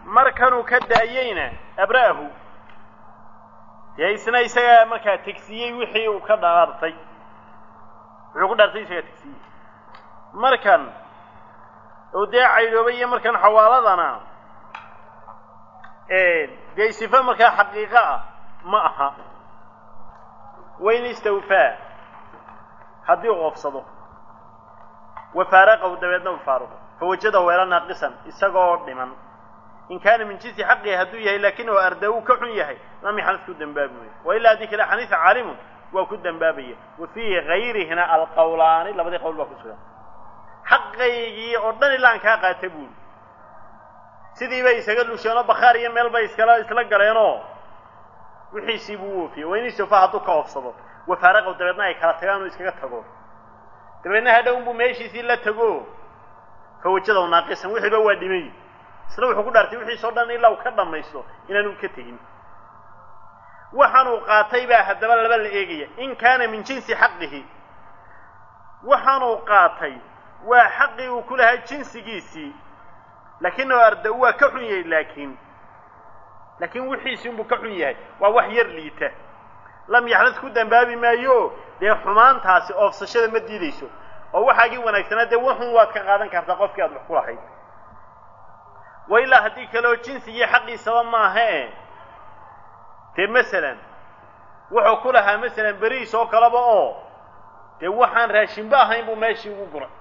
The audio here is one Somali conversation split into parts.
markanuu ka daayeyna abra'ahu dee isna isagaa markaa tegsiyey wixii uu ka dhaartay wuxuu ku dhaartay isagaa tegsiyey markan uu dee caydhoobay iyo markan xawaaladana dee sifa markaa xaqiiqo ah ma aha wayn istawfaa haddii uu oofsado wafaaraqahu dabeedna uu faaruqo fawajadahu weela naaqisan isagoo dhiman in kaana min jinsi xaqihi hadduu yahay laakinahu ardaa-u ka xun yahay lam yaxnid ku dembaabi maayo wa ilaa haddii kale xaniisa caalimun waa ku dembaabaya wa fiihi gayrihina alqawlaani labadii qowl baa ku sugan xaqaygii oo dhan ilaan kaa qaata buuli sidii bay isaga lusheenoo bakhaar iyo meel bay isla galeenoo wixiisii buu oofiyey wayn istawfaa hadduu ka oofsado wafaaraqahu dabeedna ay kala tagaan oo iskaga tago dabeedna hadhow unbuu meeshiisii la tago fawajadahu naaqisan wixiiba waa dhimay isna wuxuu ku dhaartay wixiisoo dhan ilaa uu ka dhammaysto inaanu ka tegin waxaanuu qaatay baa haddaba laba la eegaya in kaana min jinsi xaqihi waxaanuu qaatay waa xaqii uu ku lahaa jinsigiisii laakinahu arda-u waa ka xun yahay laakiin wixiisii unbuu ka xun yahay waa wax yar liita lam yaxnad ku dembaabi maayo dee xumaantaasi oofsashada ma diidayso oo waxaagii wanaagsanaa dee waxun waad ka qaadan kartaa qofkii aad wax ku lahayd wa ilaa haddii kaleoo jinsigii xaqiisaba maahae dee masalan wuxuu ku lahaa masalan beriis oo kaleba oo dee waxaan raashinba ahayn buu meeshii ugu guray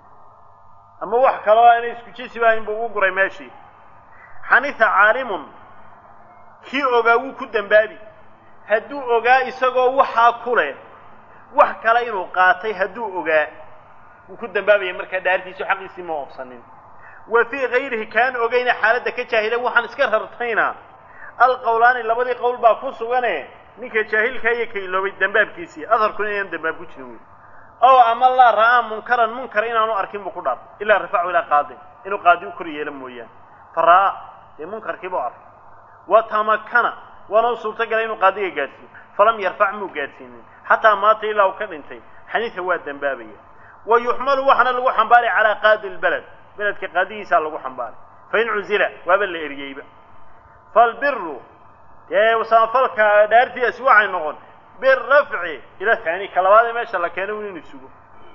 ama wax kaloo aanay isku jinsiba ahayn buu ugu guray meeshii xaniisa caalimun kii ogaa wuu ku dembaabi hadduu ogaa isagoo waxaa ku leh wax kale inuu qaatay hadduu ogaa wuu ku dembaabaya markaa dhaartiisu xaqiisii ma oofsanin wa fii gayrihi kaan ogayna xaaladda ka jaahilan waxaan iska rartayna alqowlaani labadii qowl baa ku sugane ninka jaahilka iyo ka iloobay dembaabkiisii adharkuna inaan dembaab ku jirin wey ow ama laa ra'aa munkaran munkar inaanu arkin buu ku dhaartay ilaa rafacu ilaa qaadin inuu qaadi u kor yeelo mooyaane fa ra'aa dee munkarkii buu arkay wa tamakana waana u suurtagalay inuu qaadiga gaadhsiiyo falam yarfac muu gaadhsiinin xataa maata ilaa uu ka dhintay xaniisa waa dembaabaya wa yuxmalu waxaana lagu xambaaray calaa qaadi lbaled beledka qaadigiisaa lagu xambaaray fain cuzila waaba la eriyeyba falbiru dee samafalka dhaartiiasi waxay noqon birafci ila haani ka labaadee meesha la keeno inu isugo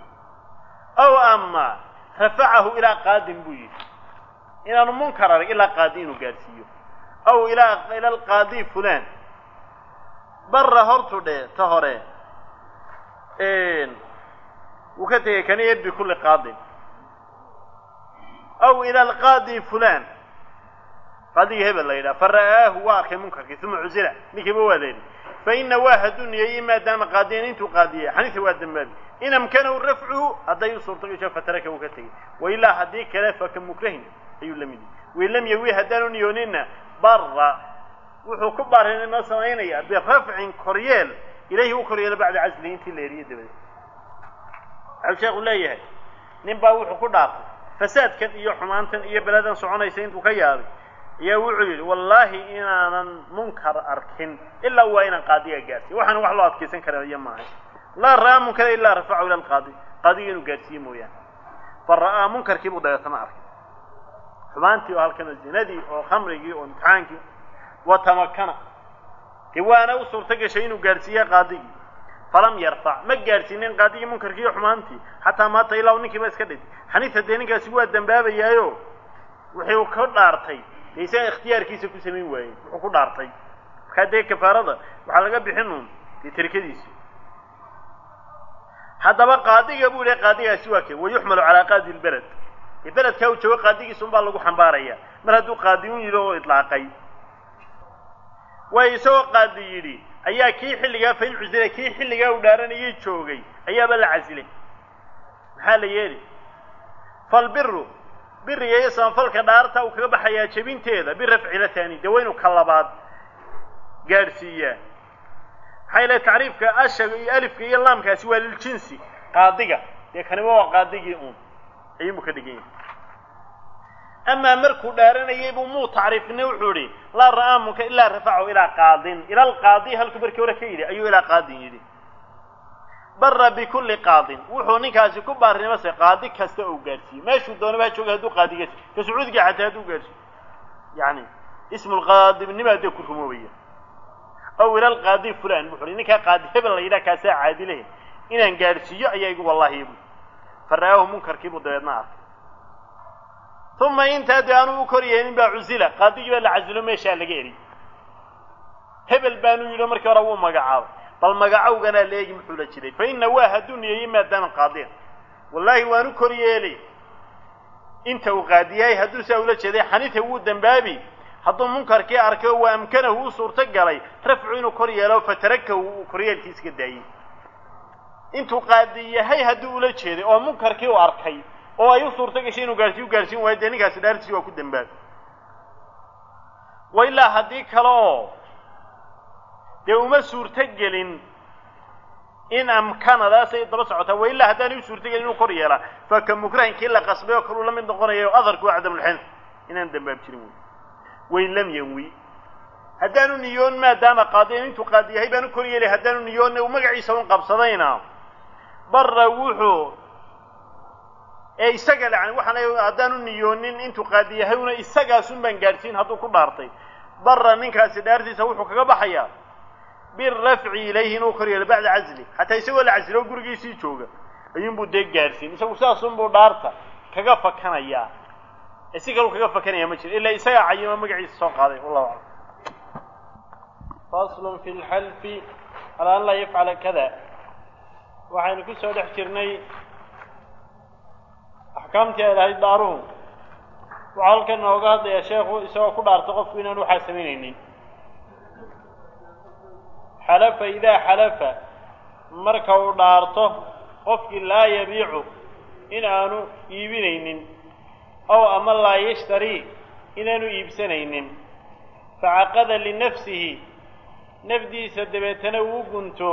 aw ama rafacahu ilaa qaadin buu yidhi inaanu munkar arag ilaa qaadi inuu gaadhsiiyo aw ila alqaadi fulan barra hortu dhe ta hore wuu ka tegay kaniya bikulli qaadin aw ila alqaadi fulan qaadiga hebel la yidhaha fara'aahu waa arkay munkarkii uma cuzila ninkiiba waa leeli faina waa hadduu niyeeyey maadaama qaadiyan intuu qaadiyey xaniisa waa dembaabi in amkanahu rafcuhu hadday u suurtagasho fataraka wuu ka tegey wailaa haddii kale faka mukrahin ayuu la mid yahay wain lam yawi haddaanu niyoonina barra wuxuu ku baarinimo samaynaya birafcin koryeel ilayhi u koryeelo bacda caslihi intii la eriye dabadeed waxau sheekhu leeyahay nin baa wuxuu ku dhaartay fasaadkan iyo xumaantan iyo beladan soconaysa intuu ka yaabay ayaa wuxuu yidhi wallaahi inaanan munkar arkin ilaa waa inaan qaadiga gaadhsiiyo waxaan wax loo adkaysan kara iyo maahay laa ra'aa munkara ilaa rafacahu ila alqaadi qaadiga inuu gaadhsiiye mooyaane fa ra'aa munkarkii buu dabeetana arkay xumaantii oo halkan oo zinadii oo khamrigii oo imtixaankii wa tamakana dee waana u suurta gashay inuu gaadhsiiye qaadigii falam yarfac ma gaadhsiinin qaadigii munkarkii iyo xumaantii xataa maata ilaa uu ninkiiba iska dhintay xaniisa dee ninkaasi waa dembaabayaayo wuxuu ka dhaartay dee isaga ikhtiyaarkiisa ku samayn waayey wuxuu ku dhaartay markaa dee kafaarada waxaa laga bixin uun dee tarikadiisi haddaba qaadiga buu yihi qaadigaasi waa kee wayuxmalu calaa qaadi lbeled dee beledkaa uu joogo qaadigiisa unbaa lagu xambaaraya mar hadduu qaadiyun yidhi oo idlaaqay waayo isagoo qaadi yidhi ayaa kii xilligaa fain cusila kii xilligaa uu dhaaranayay joogay ayaaba la casilay maxaa la yeeli falbiru biriga iyo samafalka dhaarta uu kaga baxayaa jebinteeda birafci ila taani dee waa inuu ka labaad gaadhsiiyaa maxaa ilahay tacriifka ashaga iyo alifka iyo laamkaasi waa liljinsi qaadiga dee kaniba waa qaadigii uun ayuunbuu ka dhigan yahay amaa markuu dhaaranayay buu muu tacriifina wuxuu idhi laa ra'aa munkar ilaa rafacahu ilaa qaadin ila alqaadi halkuu markii hore ka yidhi ayuu ilaa qaadin yidhi barra bikulli qaadin wuxuu ninkaasi ku baarinimase qaadi kasta ou gaadhsiiyo meeshuu doonaba ha jooga hadduu qaadiga ka sacuudiga xataa hadduu gaadhsiiyo yani ismu lqaadibnima dee ku rumoobaya aw ila alqaadi fulan wuxuu hi ninkaa qaadi hebel la yidhaha kaasaa caadileh inaan gaadhsiiyo ayaa igu wallaahi bu fara'aahu munkarkiibuu dabeedna arkay uma intaa dee aanu u kor yeelin baa cusila qaadigii baa la casilo meeshaa laga eri hebel baanu yidhi markii hore wuu magacaabay bal magacowganaa la eegi muxuu la jiray fa ina waa hadduu niyeeyey maadaama qaadiyan wallaahi waanu kor yeeli inta uu qaadiyahay hadduu saa ula jeeday xaniita wuu dembaabi hadduu munkarkii arkay oo waa amkanahu u suurto galay rafcu inuu kor yeelo fatarakahu uu koryeelkiiska daayey intuu qaadi yahay hadduu ula jeeday oo munkarkii u arkay oo ay u suurto gashay inuu gaarsiin waayo dee ninkaasi dhaartiisi waa ku dembaabi wa ilaa haddii kale oo dee uma suurto gelin in amkanadaasay daba socotaa wa ilaa haddaanay u suurto gelin inuu kor yeelaa fa ka mukrahinkii la qasbay oo kaluu la mid noqonayo o adarku waa cadamulxins inaan dembaab jirin wey wain lam yanwi haddaanu niyoon maadaama qaadiyan intuu qaadi yahay baanu kor yeelay haddaanu niyoonna uu magaciisa un qabsadayna barra wuxuu isaga yani waxaan haddaanu niyoonin intuu qaadi yahay una isagaasun baan gaadhsiin hadduu ku dhaartay barra ninkaasi dhaartiisa wuxuu kaga baxayaa birafci ilayhi inuu kor yeelo bacda casli xataa isagoo la casilo o gurigiisii jooga ayuunbuu dee gaadhsiin isagu saasunbuu dhaarta kaga fakanayaa si kaluu kaga fakanaya ma jiro ilaa isagaa cayimo magaciisa soo qaaday wallahu aclam faslun fi lxalfi calaa an laa yafcala kada waxaynu ku soo dhex jirnay axkaamtii ay lahayd dhaaruhu waxaa halkan nooga hadlayaa sheekhu isagoo ku dhaarto qofku inaan waxaa samaynaynin xalafa idaa xalafa marka uu dhaarto qofkii laa yabiicu in aanu iibinaynin aw ama laa yashtarii inaanu iibsanaynin facaqada linafsihi nafdiisa dabeetana uu gunto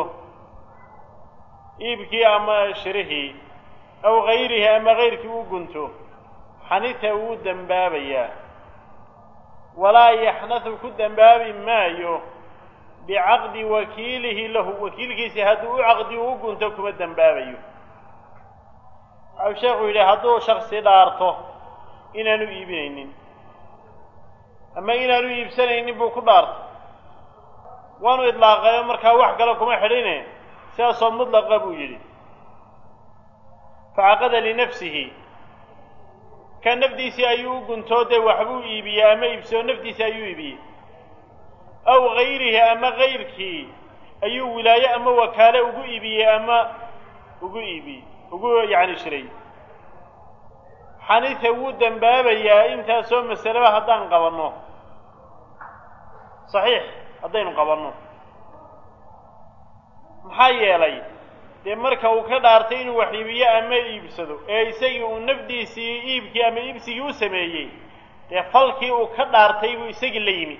iibkii ama shirihii aw gayrihi ama gayrkii u gunto xanita wuu dembaabayaa walaa yaxnathu ku dembaabi maayo bicaqdi wakiilihi lahu wakiilkiisi hadduu u caqdiyo u gunto kuma dembaabayo waxau sheekhu yidhi hadduu shaksi dhaarto inaanu iibinaynin ama inaanu iibsanaynin buu ku dhaartay waanu idlaaqayo markaa wax kale kuma xidhine sidaasoo mudlaqa buu yidhi facaqada linafsihi ka nafdiisii ayuu u guntoo dee waxbuu iibiyey ama iibsoo nafdiisii ayuu iibiyey aw gayrihi ama gayrkii ayuu wilaaye ama wakaale ugu iibiyey ama ugu yacni shiray xanita wuu dembaabayaa intaasoo masaleba haddaan qabanno saxiix haddaynu qabanno maxaa yeelay dee marka uu ka dhaartay inuu wax iibiyo ama iibsado ee isagii uu nafdiisii iibkii ama iibsigii u sameeyey dee falkii uu ka dhaartay buu isagii la yimi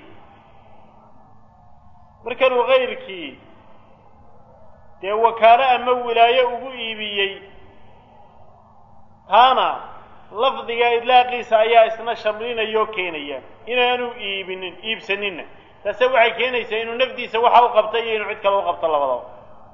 markanuu kayrkii dee wakaalo ama wilaaye ugu iibiyey taana lafdiga idlaaqiisa ayaa isna shamlinayoo keenaya inaanu iibsaninna taase waxay keenaysaa inuu nafdiisa waxa u qabtay iyo inuu cid kale u qabto labadaba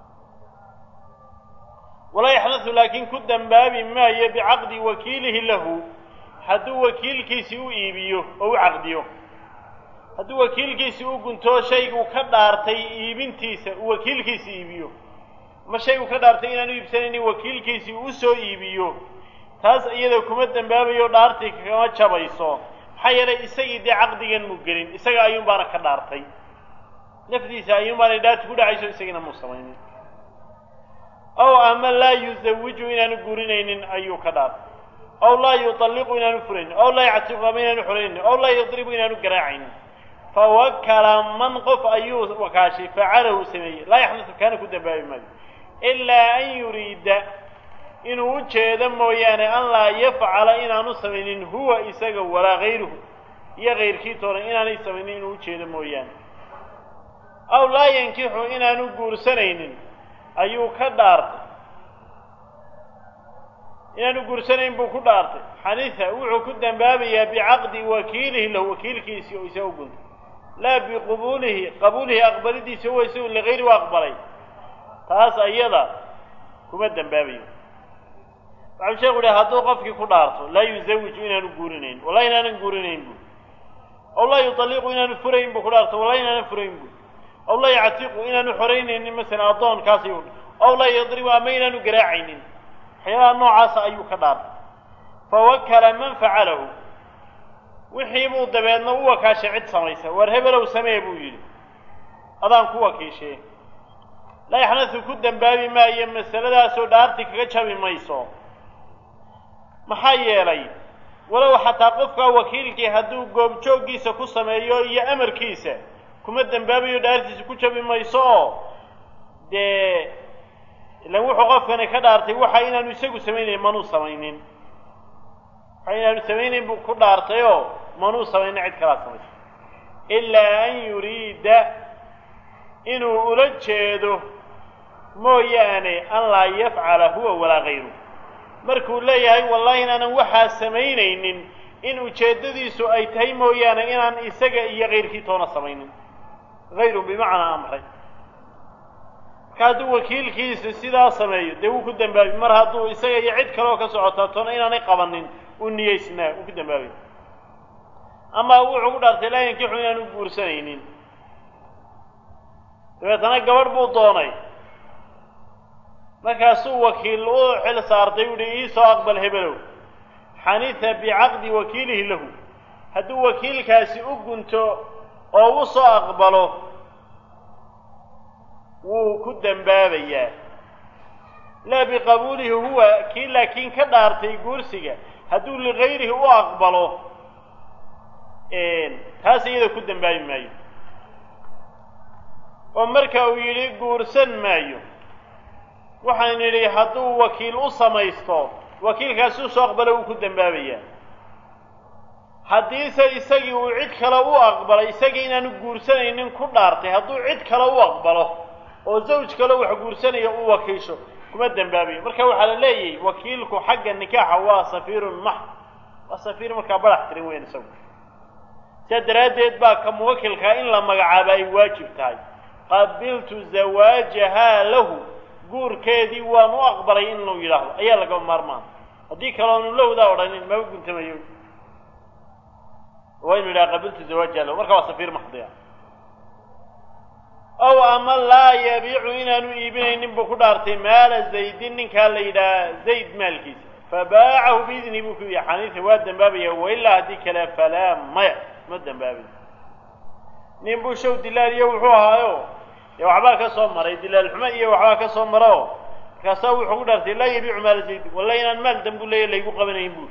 walaa yaxnathu laakiin ku dembaabi maayo bicaqdi wakiilihi lahu hadduu wakiilkiisii u iibiyo oo u caqdiyo hadduu wakiilkiisii u guntoo shayguu ka dhaartay iibintiisa uu wakiilkiisi iibiyo ama shayguu ka dhaartay inaanu iibsanaynin wakiilkiisii u soo iibiyo taas iyada kuma dembaabayo dhaartii kama jabayso maxaa yeelay isagii dee caqdigan muu gelin isaga ayuun baana ka dhaartay nafdiisa ayuun baanay dhaarti ku dhacayso isagiina muu samaynin aw ama laa yuzawiju inaanu gurinaynin ayuu ka dhaartay aw laa yutalliqu inaanu furaynin aw laa yactiqu ama inaanu xoraynin aw laa yadribu inaanu garaacaynin fawakala man qof ayuu wakaashay facalahu sameeyey laa yaxnathu kaana ku dembaabi maayo ilaa an yuriida inuu u jeedo mooyaane an laa yafcala inaanu samaynin huwa isaga walaa gayruhu iyo kayrkii toona inaanay samaynin inuu u jeedo mooyaane aw laa yankixu inaanu guursanaynin ayuu ka dhaartay inaanu guursanayn buu ku dhaartay xaniha wuxuu ku dembaabayaa bicaqdi wakiilihi lahu wakiilkiisii oo isaga u guntay laa qabuulihi aqbalidiisa huwa isagu ligayri u aqbalay taas ayada kuma dembaabayo waxau sheekhu yihi hadduu qofkii ku dhaarto laa yuzawiju inaanu guurinayn wallahi inaanan guurinayn bu aw laa yutalliqu inaanu furayn buu ku dhaartay walaa inaanu furayn buu aw laa yactiqu inaanu xoraynaynin masalan addoonkaasi aw laa yadribu ama inaanu garaacaynin waxyaalaha noocaasa ayuu ka dhaartay fawakala man facalahu wixii buu dabeedna u wakaashay cid samaysa war hebelow samee buu yidhi adaan ku wakiishee laa yaxnathu ku dembaabi maayo masaladaasoo dhaarti kaga jabi mayso maxaa yeelay walow xataa qofkaa wakiilkii hadduu goobjooggiisa ku sameeyo iyo amarkiisa kuma dembaabayo dhaartiisa ku jabi mayso oo dee ilan wuxuu qofkani ka dhaartay waxa inaanu isagu samaynayn manuu samaynin waxa inaanu samaynayn buu ku dhaartayoo manuu samaynin cid kalaa samaysa ilaa an yuriida inuu ula jeedo mooyaane an laa yafcala huwa walaa gayru markuu leeyahay wallahi inaanan waxaa samaynaynin in ujeeddadiisu ay tahay mooyaane inaan isaga iyo kayrkii toona samaynin hayru bimacnaa amray marka hadduu wakiilkiisa sidaa sameeyo dee wuu ku dembaabi mar hadduu isaga iyo cid kaleoo ka socotaa toona inaanay qabanin uu niyeysnaa wuu ku dembaabi ama wuxuu ku dhaartay laa yankixu inaanu guursanaynin dabeetana gabadh buu doonay markaasuu wakiil u xil saartay uhi iisoo aqbal hebelow xaniha bicaqdi wakiilihi lahu hadduu wakiilkaasi u gunto oo u soo aqbalo wuu ku dembaabayaa laa biqabuulihi huwa kii laakiin ka dhaartay guursiga hadduu ligayrihi u aqbalo taas iyada ku dembaabi maayo oo marka uu yidhi guursan maayo waxaan nidhi hadduu wakiil u samaysto wakiilkaasi u soo aqbalo wuu ku dembaabayaa haddiise isagii uu cid kale u aqbalay isagii inaanu guursanaynin ku dhaartay hadduu cid kale u aqbalo oo zawj kale wax guursanaya u wakiisho kuma dembaabayo marka waxaa la leeyahay wakiilku xagga nikaaxa waa safiirun max waa safiir markaa badax tirin weyn isagu sidaa daraaddeed baa ka muwakilkaa in la magacaaba ay waajib tahay qabiltu zawaajahaa lahu guurkeedii waan u aqbalay in luu yidhaahdo ayaa laga maarmaan haddii kaloonu lowdaa odhanin maba guntamayo waa inu yidhaha qabiltu zawaajaha lahu marka waa safiir maxdiya ow ama laa yabiicu inaanu iibinaynin buu ku dhaartay maala zaydin ninkaa la yidhaha zayd maalkiisa fabaacahu biidni buu ku yihi xaniifa waa dembaabaya wailaa haddii kale falaa maya ma dembaabayo nin buu show dilaaliyo wuxuu ahaayo dee waxbaa ka soo maray dilaal xumo iyo waxbaa ka soo mara oo markaasaa wuxuu ku dhaartay laa yabiicu maala zaydin wallahi inaan maal dambu leeya laygu qabanayn buuri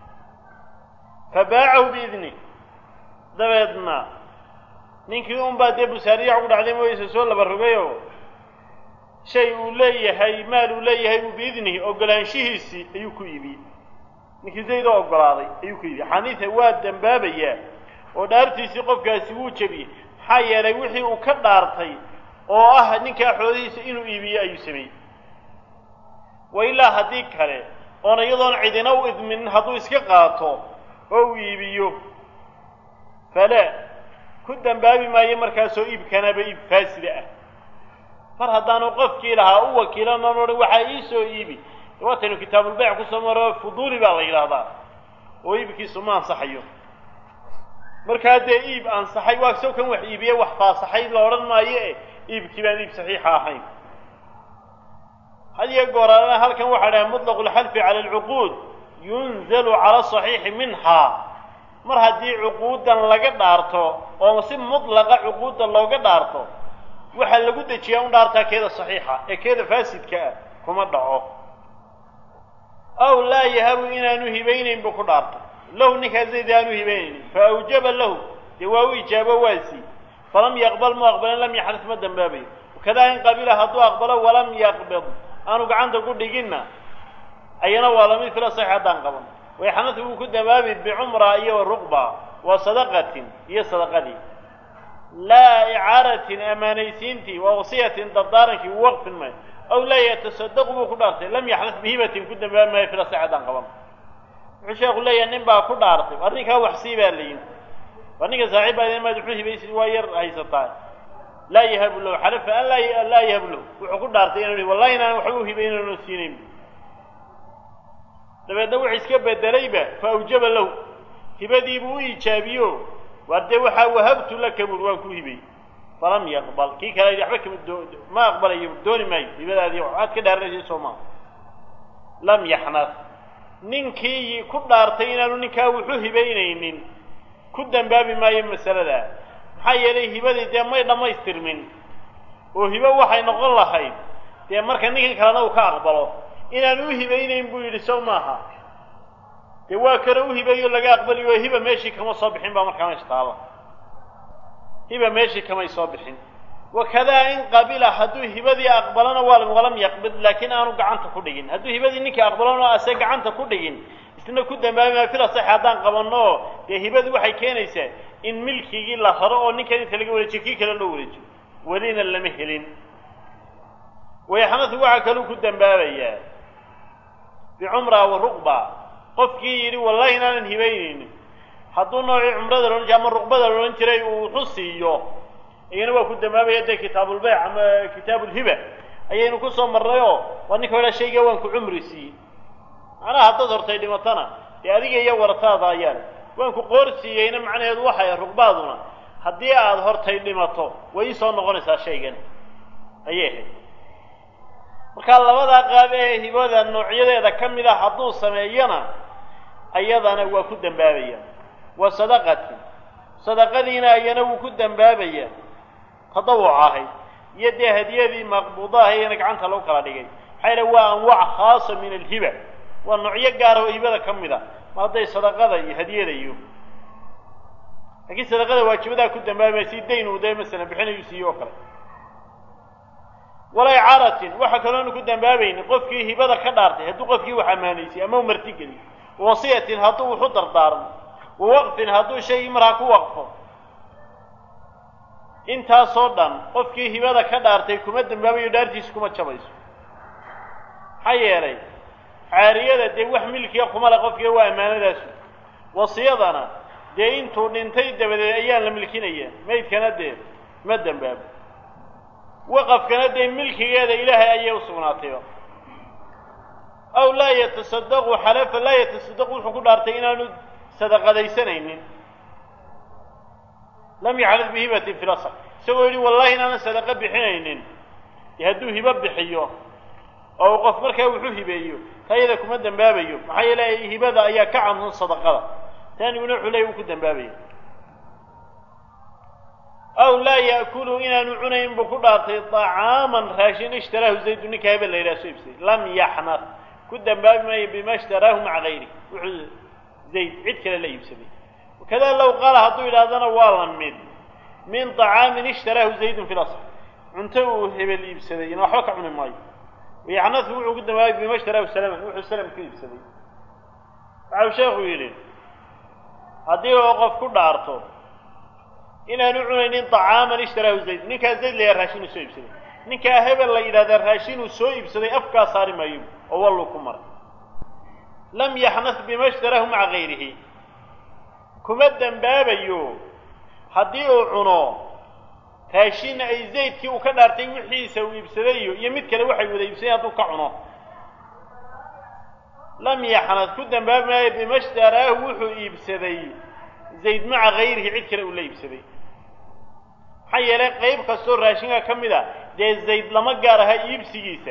fabaacahu biidni dabeedna ninkii unbaa dee busaariyax ugu dhacday mooyse soo laba rogayoo shay uu leeyahay maal uu leeyahay buu biidnihi ogolaanshihiisii ayuu ku iibiyey ninkii zayd oo ogolaaday ayuu ku iibiyey xaniifa waa dembaabayaa oo dhaartiisii qofkaasi wuu jebiyey maxaa yeelay wixii uu ka dhaartay oo ah ninkaa xoolihiisa inuu iibiyo ayuu sameeyey wa ilaa haddii kale oona iyadoon cidina u idminin hadduu iska qaato oo uu iibiyo falaa ku dembaabi maayo markaasoo iibkanaba iib faasida ah mar haddaanu qofkii lahaa u wakiilanan odhan waxaa iisoo iibi waataynu kitaabulbayc kusoo maro fuduuli baa la yidhaahdaa oo iibkiisu ma ansaxayo markaa dee iib ansaxay waa soo kan wax iibiye wax faasaxay la odhan maayo e iibkii baan iib saxiixa ahayn had iyo gooraalana halkan waxaa dhahay mutlaqu lxalfi cala alcuquud yunzalu cala asaxiixi minhaa mar haddii cuquuddan laga dhaarto oo si mutlaqa cuquudda looga dhaarto waxaa lagu dejiyaa un dhaartaa keeda saxiixa ee keeda faasidka ah kuma dhaco aw laa yahabu inaanu hibaynayn buu ku dhaartay lahu ninkaa zayd aanu hibaynaynin fa awjaba lahu dee waa u ijaabo waasii falam yaqbal mu aqbalin lam yaxris ma dembaabayo wakadaa in qabila hadduu aqbalo walam yaqbid aanu gacanta ku dhiginna ayana waa lamid fila saxiix haddaan qaban wayxanatu wuu ku dembaabi bicumra iyo waruqba wa sadaqatin iyo sadaqadii laa icaaratin amaanaysiintii wa wasiyatin dardaarankii uu waqfin maayo aw laa yatasadaqu buu ku dhaartay lam yaxris bihibatin ku dembaabi maayo fila saxiix haddaan qaban wuxuu sheekhu leeyahay nin baa ku dhaartay war ninkaa waxsii baa layihi war ninka saaxiib baa maad wuxuu hibaysid waa yar haysataa laa yahabu lahu xalafa an laa yahabu lahu wuxuu ku dhaartay inuu wallahi inaan waxba u hibaynano siinayn dabeedna wuxuu iska bedelayba fa awjaba lahu hibadiibuu u iijaabiyo وأردي وحا وهبت لك بروان كوهبي فلم يقبل كي كلا يحبك ما أقبل يبدوني ماي لماذا هذه وعاد كده الرجل سوما لم يحنث ننكي كل أرتين ننكا وحوه بينين كدن باب ما يمسل ذا حي إليه بدي دمي لما يسترمن وهبه وحي نقول الله خير dee marka ninkan kalena uu ka aqbalo inaan u hibaynayn buu yidhi sow maaha dee waa kale u hibayo laga aqbaliyo hiba meeshii kama soo bixin baa markaa meesha taala hiba meeshii kamay soo bixin wakadaa in qabila hadduu hibadii aqbalana walam yaqbid laakiin aanu gacanta ku dhigin hadduu hibadii ninkii aqbalana ase gacanta ku dhigin isna ku dambaabaya fila sax haddaan qabanno dee hibadii waxay keenaysaa in milkigii la haro oo ninkan inta laga wareejiyo kii kale loo wareejiyo welina lama helin ويحنث وعكلو كدن بابيا بعمره ورقبه قفكي يري والله انان هبينين حدو نوع عمره لو جام رقبه لو جيري او خصيو اينا وا كدن بابيا ده كتاب البيع اما كتاب الهبه اينا كسو مريو وانك ولا شيء وان كعمرسي انا حدد هرتي دمتنا دي اديga iyo wartaada ayaan waan ku qoorsiiyayna macnaheedu waxay raqbaaduna hadii aad hortay dhimato way soo noqonaysaa shaygan ayee marka labada qaab ee hibada noocyadeeda kamida haduu sameeyana ayadana waa ku dambaabaya wa sadaqadiina ayana uu ku dambaabaya tadawucahay yadii hadiyadii maqbuudaha ee gacanta loo kala dhigay xayla waa anwaac khaas min alhiba wa noocyo gaar ah oo hibada kamida maaday sadaqada iyo hadiyada iyo laakiin sadaqada waajibada ku dambaabaya si deyn uu deemasana bixinayo siyo kale ولا عارة وحكلون كدن بابين قفكي هبدا كدارتي هدو قفكي وحمانيسي اما مرتقلي وصية هدو حضر دار ووقف هدو شيء مراكو وقفه انتا صدن قفكي هبدا كدارتي كمدن بابي دارتيس كما تشبيسو حيالي عارية دي وحملكي قمال قفكي وامانة وصيادنا دي انتو ننتي دبدا ايان لملكين ايان ميت كانت دي مدن باب وقف كان دين ملكي هذا إلهي أيه وصغناته أو لا يتصدق وحلف لا يتصدق وحكو دارتين صدق ذي سنين لم يعرض بهبة في الأصل سوى لي والله أنا صدق بحنين يهدوه هبة بحيوه أو وقف مركا وحوه بأيوه هيدا كمدن بابيوه محايا لا هبة أيه كعن من صدق ثاني ونوح لا يكدن بابيوه أو لا يأكلوا إنا نعنين بكرة طعاما راشين اشتراه زيد نكايب الليلة سيبسي لم يحنث كدن باب ما بما اشتراه مع غيره زيد عد كلا لا يبسبي وكذا لو قال هطو إلى هذا نوالا من طعام اشتراه زيد في الأصل عنتو هب اللي يبسبي وحوك عن الماء ويحنث وعو كدن باب بما اشتراه السلام وحو السلام كي يبسبي وعو شيخ ويلين هذه وقف كل عرطو إنا نعنين طعاما اشتراه زيد نكا زيد لي الراشين وسويب سدي نكا هبل لي إذا الراشين وسويب سدي أفكا صار ما يوم أولو كمر لم يحنث بما اشتراه مع غيره كمدن بابا يو حديو عنو راشين أي زيد كي وكدارتين وحي سويب سدي يمد كلا وحي وذا يبسدي هدو كعنو لم يحنث كدن بابا بما اشتراه وحو يبسدي زيد مع غيره عد كلا ولا يبسدي حيالي قيب كسور راشنها كمدا دي زيد لما قارها يبسيجيسا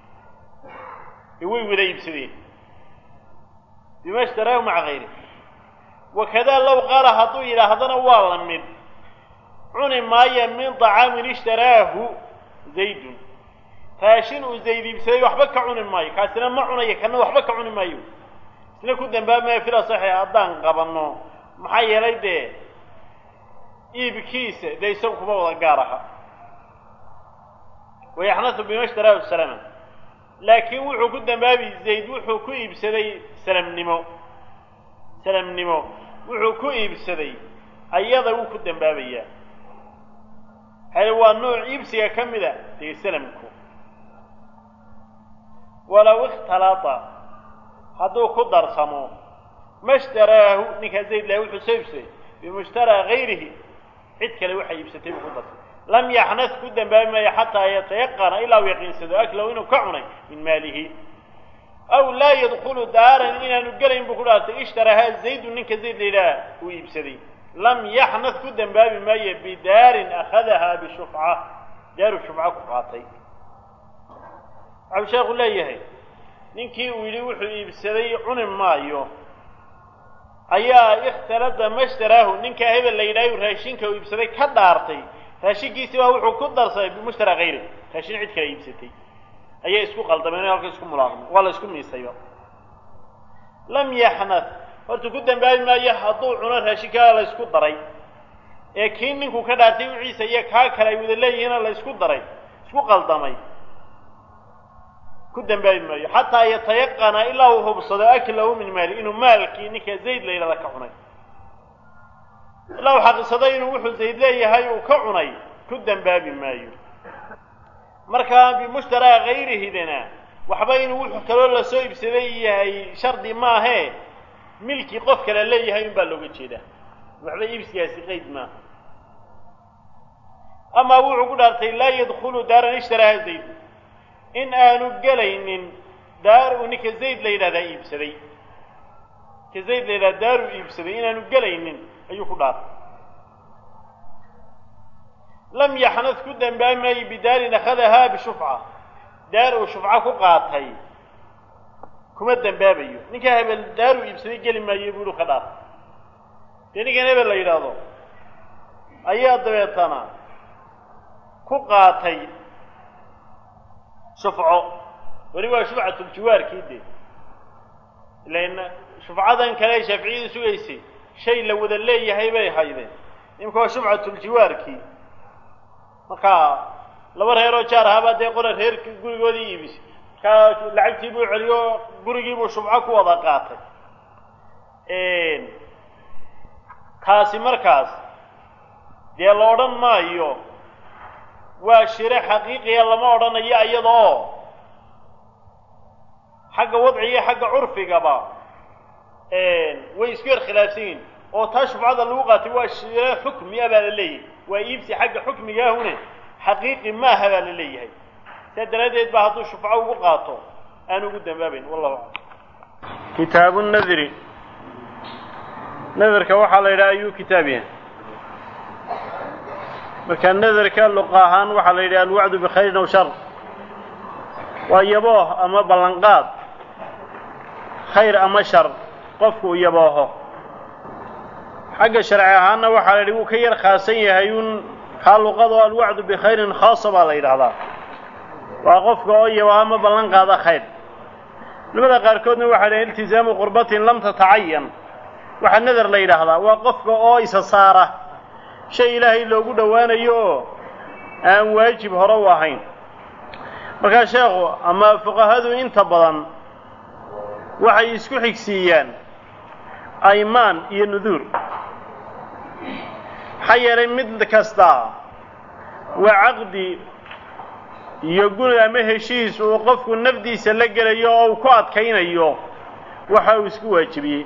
يوي ولا يبسدين بما اشتراه مع غيره وكذا لو قارها طويلة هذا نوالا من عن مايا من طعام اشتراه زيد فاشين وزيد يبسدي وحبك عن مايا كاسنا ما عنايا كان وحبك عن مايا سنة كدن باب ما يفرى صحيح أدان قبلنا محيالي دي إيبكيسة دي سوق موضع قارها ويحنث بما اشتراه السلام لكن وحو قدام بابي زيد وحو كو إيبسدي سلام نمو وحو كو إيبسدي أيضا وحو قدام بابي هل هو النوع إيبسي كمدا دي سلامكو ولو اختلاط هدو قدر سمو ما اشتراه نكا زيد له وحو سيبسي بمشترى غيره عد كلا وحي يبسطي بخضر لم يحنث كدا بما حتى يتيقن إلا ويقين سدو أكله إنه كعني من ماله أو لا يدخل دارا إنا نقلهم بكرات اشترى هذا زيد ونك زيد لله ويبسدي لم يحنث كدن باب ماي بدار أخذها بشفعة دار الشفعة كقاطي عبد الشيخ لا يهي نينكي ويلي وحو يبسدي عن مايو أيا اختلط ما اشتراه نينكا هذا اللي يلاقي راشينكا ويبسدي كدارتي راشينكيسي وحو كدرسي بمشترى غيره راشين عيد كلا يبسدي أيا اسكو قلطمين هلك اسكو ملاقم ولا اسكو ميسايو لم يحنث horta ku dambaabay maayo hadduu cuno raashinka la isku daray ee kiininku ka dhaartay wiciisa iyo kaa kale ay wada leeyihiin la isku daray isku qaldamay ku dambaabay maayo xataa yatayaqana ilaa uu hubsado aklahu min maali inuu maalkii ninka zayd la yiraahdo ka cunay ilaa uu xaqiisaday inuu wuxuu zayd leeyahay uu ka cunay ku dambaabay maayo markaa bi mushtara ghayrihi dana waxba inuu wuxuu kale la soo ibsaday yahay shardi ma aha ملكي قف كلا ليه هاي مبالغ كذا وعلى يبسياسي قيد ما أما هو عقول أرتي لا يدخل دار اشتراها زيد إن أنو قلين دار ونك زيد ليلة ذا يبسري كزيد ليلة دار يبسري إن أنو قلين أيو خلار لم يحنث كدا بما بدار أخذها بشفعة دار وشفعة قاطعي كم الدنبابيو نكاه بالدارو يبسدي قال ما يقولوا خلاص تاني كان يبل يراضو أيها الضبيطانا كقاتي شفعو وروا شفعة الجوار كيدي لأن شفعة كلا شفعي سويسي شيء لو ذا اللي هيبي هايدين يمكن شفعة الجوار كي مكا لو رهيرو شار هذا يقول رهير يقول ودي يبس لعبتي بو عليو غريغي بو شبعه ku wada qaatay kaasi markaas dee la oran maayo waa shire xaqiiqi lama oranayo iyadoo xagga wadciga xagga urfigaba way isku khilaafsiin oo tashbacada lagu qaatay waa shire xukmi abaa leeyahay waa iibsi xagga xukmiga hune xaqiiqi ma haba leeyahay سدراديد بعضو شفعه وقاطو أنا قدام بابين والله كتاب النذر نذر كوحل إلى أي كتابين وكان نذر كان لقاهان وحل إلى الوعد بخير وشر ويبوه أما بلنقاط خير أما شر قفوا يبوه حق شرعهان وحل إلى كير خاصية هيون حال قضوا الوعد بخير خاصة على إلى وقفك أي وهم بلنق هذا خير لماذا قاركودنا واحد التزام قربة لم تتعين واحد نذر ليلة هذا وقفك أي سصارة شيء إلهي لو قد وانا يو أن واجب هرواحين marka sheekhu ama fuqahadu inta badan waxay isku xigsiiyaan aymaan iyo nudur xayere mid kasta waa aqdi iyo guri ama heshiis oo qofku nafdiisa la galayo oo ku adkaynayo waxa uu isku waajibiyay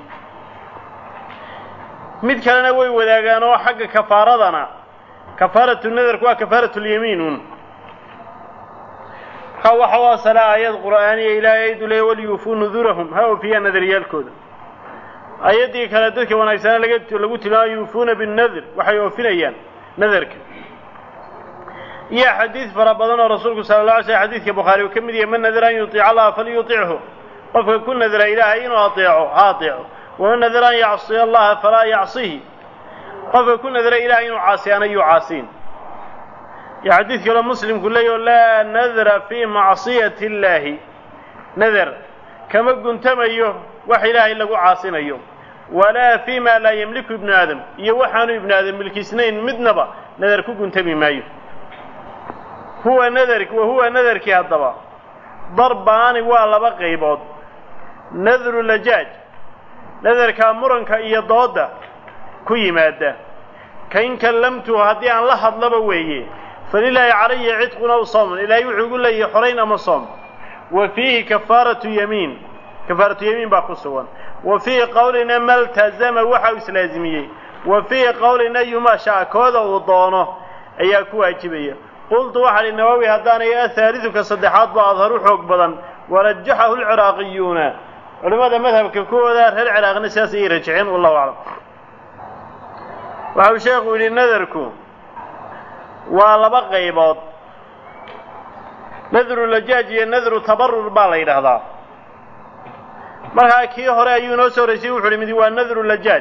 mid kalena way wadaagaan oo xagga kafaaradana kafaaratu nadarku waa kafaaratu yamiinun waxa sala ayad quraaniya ilaahay dulay wal yufu nudurahum haw fiya nadariyalkooda ayadii kala dadka wanaagsan lagu tilaayo yufuna bin nadr waxay oofinayaan nadarka يا حديث فربنا رسولك صلى الله عليه وسلم حديث البخاري وكمل يمن نذر أن يطيع الله فليطيعه وفكن نذر إلهي إنه أطيعه ومن نذر أن يعصي الله فلا يعصيه وفكن نذر إلهي إنه عاصي أن يعاصين يا حديث كلام مسلم كله لا نذر في معصية الله نذر كما كنت ميه وحي إلهي إلا عاصين أيوم ولا فيما لا يملك ابن آدم يوحن ابن آدم ملك سنين مذنبا نذر كنت بمايه هو نذرك وهو نذرك يا الضبا ضربان ولا بقيبود نذر اللجاج نذرك مرنك إيا ضودة كي مادة كإن كلمته هدي عن لحظ لبويه فلله علي عتق أو صوم إلا يقول لي حرين أم صوم وفيه كفارة يمين باقصوان وفيه قولنا ما التزم وحوس لازميه وفيه قولنا يما شاء كذا وضانه أياكو أجبيه قلت واحد النووي هداني الثالث كصدحات بأظهر حق بدن ورجحه العراقيون ولماذا مذهب ككوذا العراق نساسي رجعين والله أعلم waxau sheekhu yidhi nadarku waa laba qaybood nadru lajaaj iyo nadru tabarur baa la yidhaahdaa markaa kii hore ayuu inoo soo horeysay wuxu uhi mid waa nadru lajaaj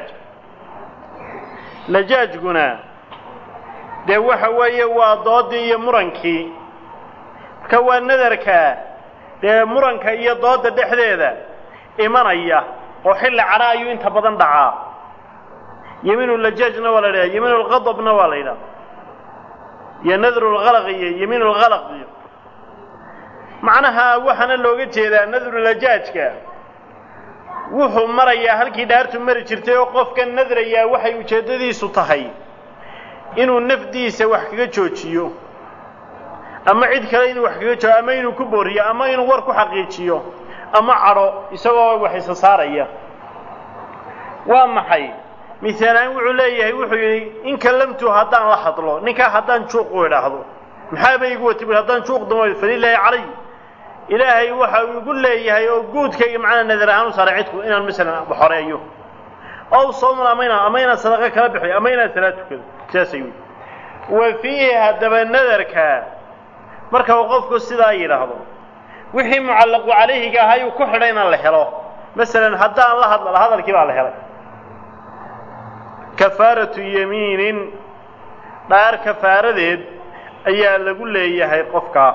lajaajguna dee waxa weeye waa doodii iyo murankii marka waa nadarka dee muranka iyo dooda dhexdeeda imanaya oo xilli cadha ayuu inta badan dhacaa yamiinu lajaajna waa la yidhaha yamiinu lqadabna waa la yidhaha iyo nadru lgalaq iyo yamiinu lgalaq iyo macnaha waxaana looga jeedaa nadru lajaajka wuxuu marayaa halkii dhaartu mari jirtay oo qofka nadrayaa waxay ujeeddadiisu tahay inuu nafdiisa wax kaga joojiyo ama cid kale inuu wax kaga joojiyo ama inuu ku booriyo ama inuu war ku xaqiijiyo ama cadho isagoo wax isa saaraya waa maxay misaalaan wuxuu leeyahay wuxuu yidhi in kallamtu haddaan la hadlo ninkaa haddaan juuq u idhaahdo maxaaba igu wati bui haddaan juuq damo falilaahi calay ilaahay waxa uu igu leeyahay oo guudkayga macnaa nadar ahaan u saaray cidku inaan masalan xoreeyo ow sooman ama inaan sadaqo kala bixiyo ama inaan salaad tukado sidaasay wii wa fiihi haddaba nadarka marka uu qofku sidaa yidhaahdo wixii mucallaqu calayhiga ahay uu ku xidhay inaan la helo masalan haddaan la hadlo hadalkii baa la helay kafaaratu yamiinin dhaar kafaaradeed ayaa lagu leeyahay qofka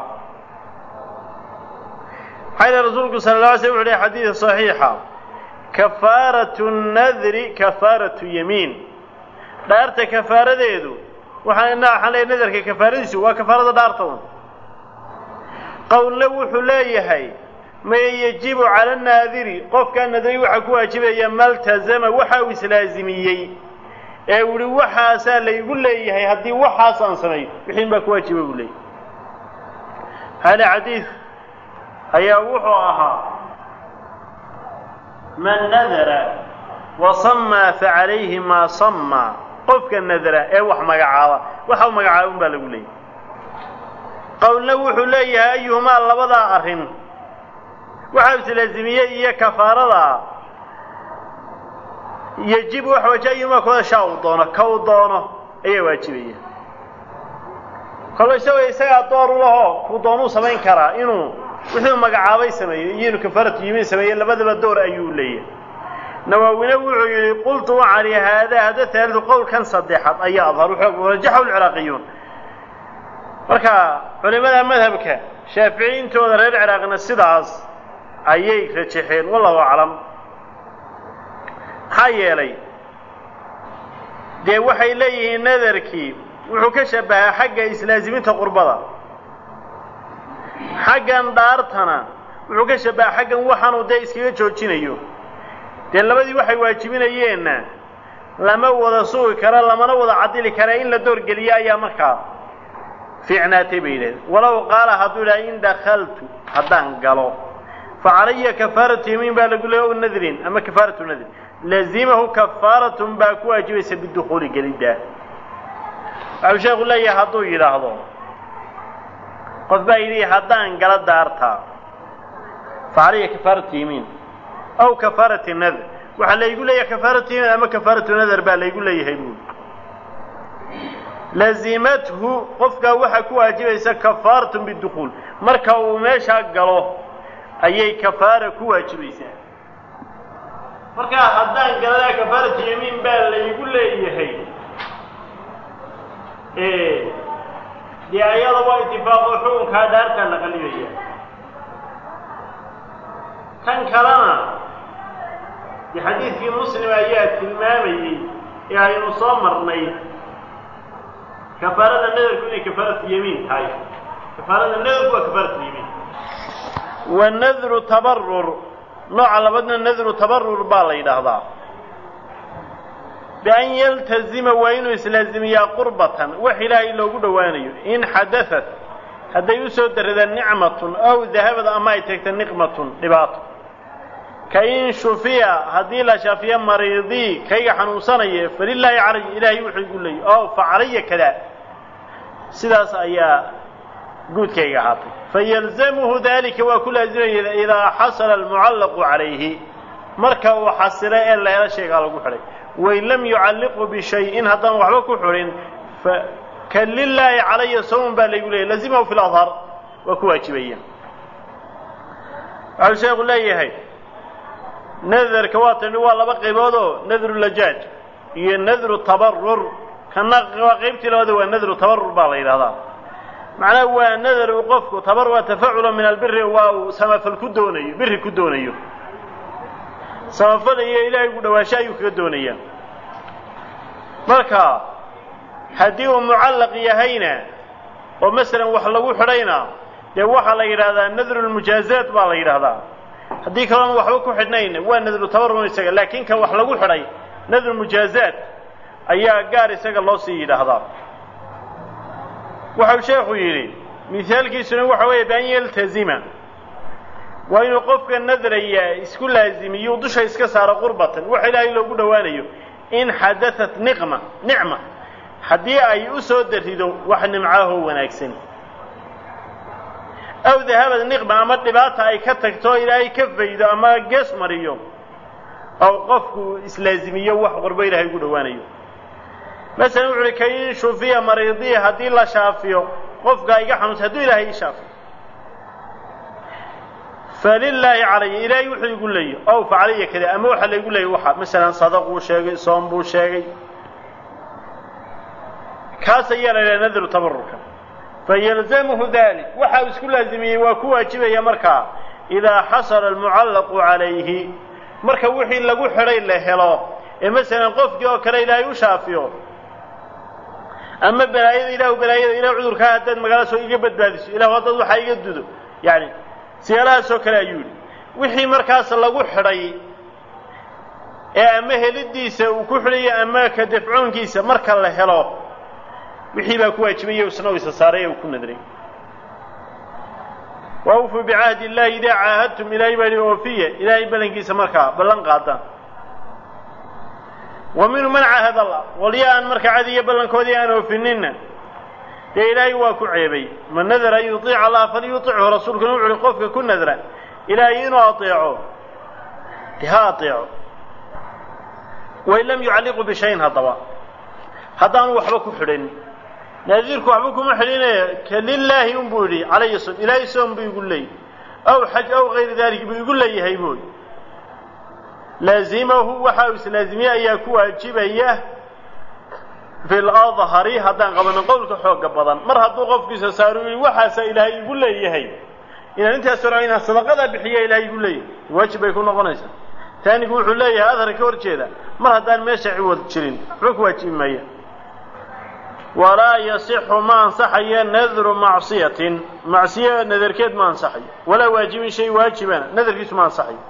حيث رسولك صلى الله عليه وسلم عليه حديث صحيحة كفارة النذر كفارة يمين دارت كفارة ديدو وحنا حالي نذر كفارة ديسو وكفارة دارتون قول له حليه ما يجب على الناذر قف كان نذري وحكو واجب يمال تزم وحاوس لازميي اولي وحاسا لا يقول لي هدي وحاسا سمي بحين باك واجب يقول لي هذا حديث ayaa wuxuu ahaa man nadara wa samma fa alayhi ma samma qofka nadara ee wax magacaaba waxa uu magacaabo baa lagu leeyahay qowlna wuxuu leeyahay ayuhuma labada arin waxa uu laazimiyay iyo kafaarada yajib wax wajayuma kooda shaaw doono ayaa waajibaya kala isaga door laho ku doonu samayn karaa inuu wuxuu magacaabay sameeyay inuu kafaaratu yimiin sameeyay labadaba door ayuu leeyahay nawawina wuxuu yiri qultu ali hada thalith qowl kan saddexad ayaa adhar wuxuu rajaxu al-iraqiyun marka culimada madhabka shaafiiciintooda reer ciraaqna sidaas ayay rajaxeen wallahu a'lam hayelay de waxay leeyihiin nadarkii wuxuu ka shabahaa xagga islaaziminta qurbada xaggan dhaartana wuxuu ka shabahaa xaggan waxaanu dee iskaga joojinayo dee labadii waxay waajibinayeenna lama wada sugi karo lamana wada cadili kara in la doorgeliyo ayaa markaa fiicnaatay bay yidhahdeen walow qaala hadduu idhaha in dakhaltu haddaan galo fa calaya kafaaratu yamiin baa lagu leeya o nadrin ama kafaaratu nadrin lazimahu kafaaratun baa ku waajibaysa bidukhuuli gelidda waxuu sheekhu leeyahay hadduu yidhaahdo qof baa yidhi haddaan gala daartaa fa calaya kafaaratu yamiin aw kafaaratu nadr waxaa laygu leeyahay kafaaratu yamiin ama kafaaratu nadr baa laygu leeyahay buuli lazimathu qofkaa waxaa ku waajibaysa kafaaratun bidukhuul marka uu meeshaa galo ayay kafaara ku waajibaysaa markaa haddaan galadaa kafaaratu yamiin baa laygu leeyahay dee ayada waa itifaaqo xukunkaa dhaartaa la qalibaya kan kalena dee xadiidkii muslim ayaa tilmaamayey ee aynu soo marnay kafaarada nadarku inay kafaaratu yamiin tahay kafaarada nadarku waa kafaaratu yamiin wanadru tabarur nooca labadna nadru tabarur baa la yidhaahdaa بأن يلتزم وإنه يسلازميا قربة وحلا إلا وجود وانيو إن حدثت هذا يسود هذا نعمة أو ذهبت أما يتكت نقمة لباط كإن شفيا هذه لا شافيا مريضي كي حنوصني فلله علي إلهي وحي يقول لي أو فعلي كذا سداس أيا قد كي عاطي فيلزمه ذلك وكل أزمه إذا حصل المعلق عليه marka uu xasilay ee la helo shayga lagu xidhay wain lam yucalliqu bishayin haddaan waxba ku xidhin kan lilaahi calaya sawmun baa laygu leeyahy lazimahu fi ladhar waa ku waajibaya waxau sheekhu leeyahay nadarka waa tani waa laba qaybood oo nadru lajaaj iyo nadru tabarur kana waa qaybtii labaad waa nadru tabarur baa la yidhahdaa macnaha waa nadar uu qofku tabarur waa tafacula min albiri waa uu samafal ku doonayo biri ku doonayo samafal iyo ilaahay ku dhawaansho ayuu kaga doonayaa marka haddii uu mucallaq yahayna oo masalan wax lagu xidhayna dee waxaa la yidhahdaa nadru lmujaazaat baa la yidhahdaa haddii kalena waxba ku xidhnayna waa nadru tabarur isaga laakiin kan wax lagu xidhay nadru mujaazaat ayaa gaar isaga loo sii yidhaahdaa waxau sheekhu yidhi mihaalkiisuna waxa weeye bian yaltazima waa inuu qofka nadraya isku laazimiyo dusha iska saaro qurbatan wax ilaahay loogu dhowaanayo in xadatat nicma haddii ay u soo darido wax nimcaahoo wanaagsan aw dahabad niqma ama dhibaata ay ka tagto ilaahay ka faydo ama gees mariyo aw qofku islaazimiyo wax qurbo ilaahay ugu dhowaanayo masalan wuxuu ka in shufiya mariidii haddii la shaafiyo qofka iga xanuunsan hadduu ilaahay ii shaafiyo falilaahi calaya ilaahay wuxuu igu leeyahy ow facalaya kada ama waxa laygu leeyahy waxa masalan sadaq buu sheegay soom buu sheegay kaas ayaa la yidhaha nadru tabarurka fayalzamuhu dalik waxa uu isku laazimiyey waa ku waajibaya markaa idaa xasala almucallaqu calayhi marka wixii lagu xidhay la helo ee masalan qofkii oo kale ilaahay u shaafiyo ama balaayada ilaah cudurkaa haddaad magaala soo iga badbaadiso ilah haddaad waxaa iga dudo yani siyaalahaasoo kale ayuu yidhi wixii markaas lagu xidhay ee ama helidiisa uu ku xidhayo ama ka dafcoonkiisa marka la helo wixii baa ku waajibaya isna isa saaray ee uu ku nadray waawfuu bicahdi illaahi idaa caahadtum ilaahay baa yidhi oofiya ilaahay ballankiisa markaa ballan qaadaan wa minhu man caahada allah walya aan marka cadiyo ballankoodii aan oofininna dee ilaahay waa ku ceebay man nadara an yuطiica allaha falyuطichu rasuulkuna wuxu uhi qofka ku nadra ilaahay inuu aطeeco dee ha aطeeco wain lam yucalliqu bishayin haddaba haddaanu waxba ku xidhin naadiirku waxba kuma xidhinaya ka lilaahi unbuu yidhi calaya som ilaahay soom buu igu leeyahy aw xaj aw gayri dalik buu igu leeyahay buuyi laazimahu waxa uu islaazimiye ayaa ku waajibaya fi ladhari haddaan qabanin qowlka xooga badan mar hadduu qofkiisa saaro yidhi waxaasaa ilaahay igu leeyahay inaan intaas hore inaan sadaqadaa bixiya ilaahay igu leeyahay waajib bay ku noqonaysaa taanigu wuxuu leeyahay adhar ka hor jeeda mar haddaan meesha ciwad jirin waxba ku waajibi maaya walaa yasixu ma ansaxayo nadru macsiyatin macsiya nadarkeed ma ansaxayo walaa waajibin shay waajibana nadarkiisu ma ansaxayo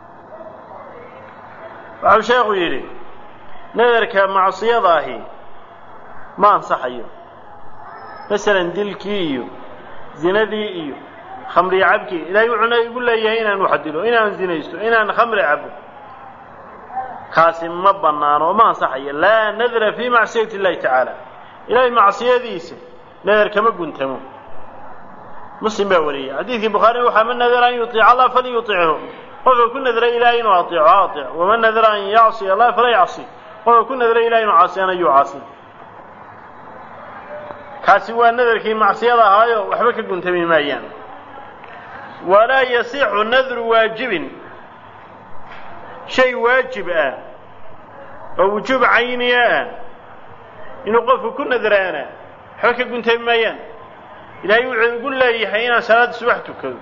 waxau sheekhu yidhi nadarka macsiyada ahi ma ansaxayo masalan dilkii iyo zinadii iyo khamri cabkii ilaahay wuxuuna igu leeyahay inaan wax dilo inaan zinaysto inaan khamri cabo kaasi ma bannaano oo ma ansaxayo laa nadra fii macsiyati illahi tacaala ilaahay macsiyadiisa nadar kama guntamo muslim baa wariyey xadiidkii bukhaarina waxaa man nadara an yuطiica allah falyuطichu qofka ku nadray ilaahay inuu aطeeco ha aطeeco waman nadara an yacsiya allah fala yacsi qofka ku nadray ilahay inuu caasiyana yuu caasi kaasi waa nadarkii macsiyada ahaayo waxba ka guntami maayaan walaa yasixu nadru waajibin shay waajib ah oo wujuub cayniya ah inuu qofku ku nadraana waxba ka guntami maayaan ilaahay wuxuu igu leeyahay inaan salaada subax tukado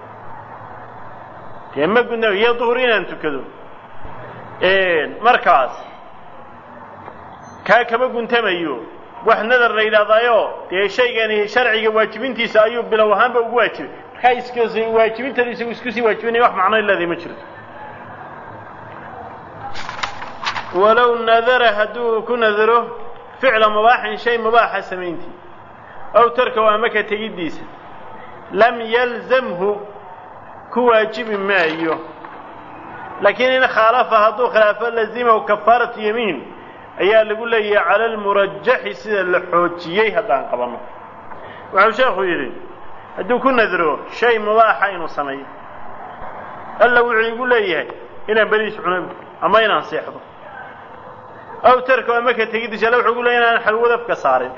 dee ma guntami iyo duhur inaan tukado markaas kaa kama guntamayo wax nadar la yidhahdaayo dee shaygani sharciga waajibintiisa ayuu bilow ahaanba ugu waajibay markaa iskasi waajibintani isagu isku sii waajibinaya wax macno ilaadii ma jirto walow nadara hadduu ku nadaro ficla mubaaxin shay mubaaxa samayntii aw tarkahu ama ka tegiddiisa lam yalzamhu ku waajibi maayo laakiin in khaalafa hadduu khilaafo lazimahu kafaaratu yamiin ayaa lagu leeyahay cala almurajaxi sida la xoojiyey haddaan qabanno waxau sheekhu yidhi hadduu ku nadro shay mubaaxa inuu sameeyo alla wuxuu igu leeyahay inaan beriis cuno ama inaan seexdo أو تركه أما كتجد جلو حقول أنا حلوة في كسارين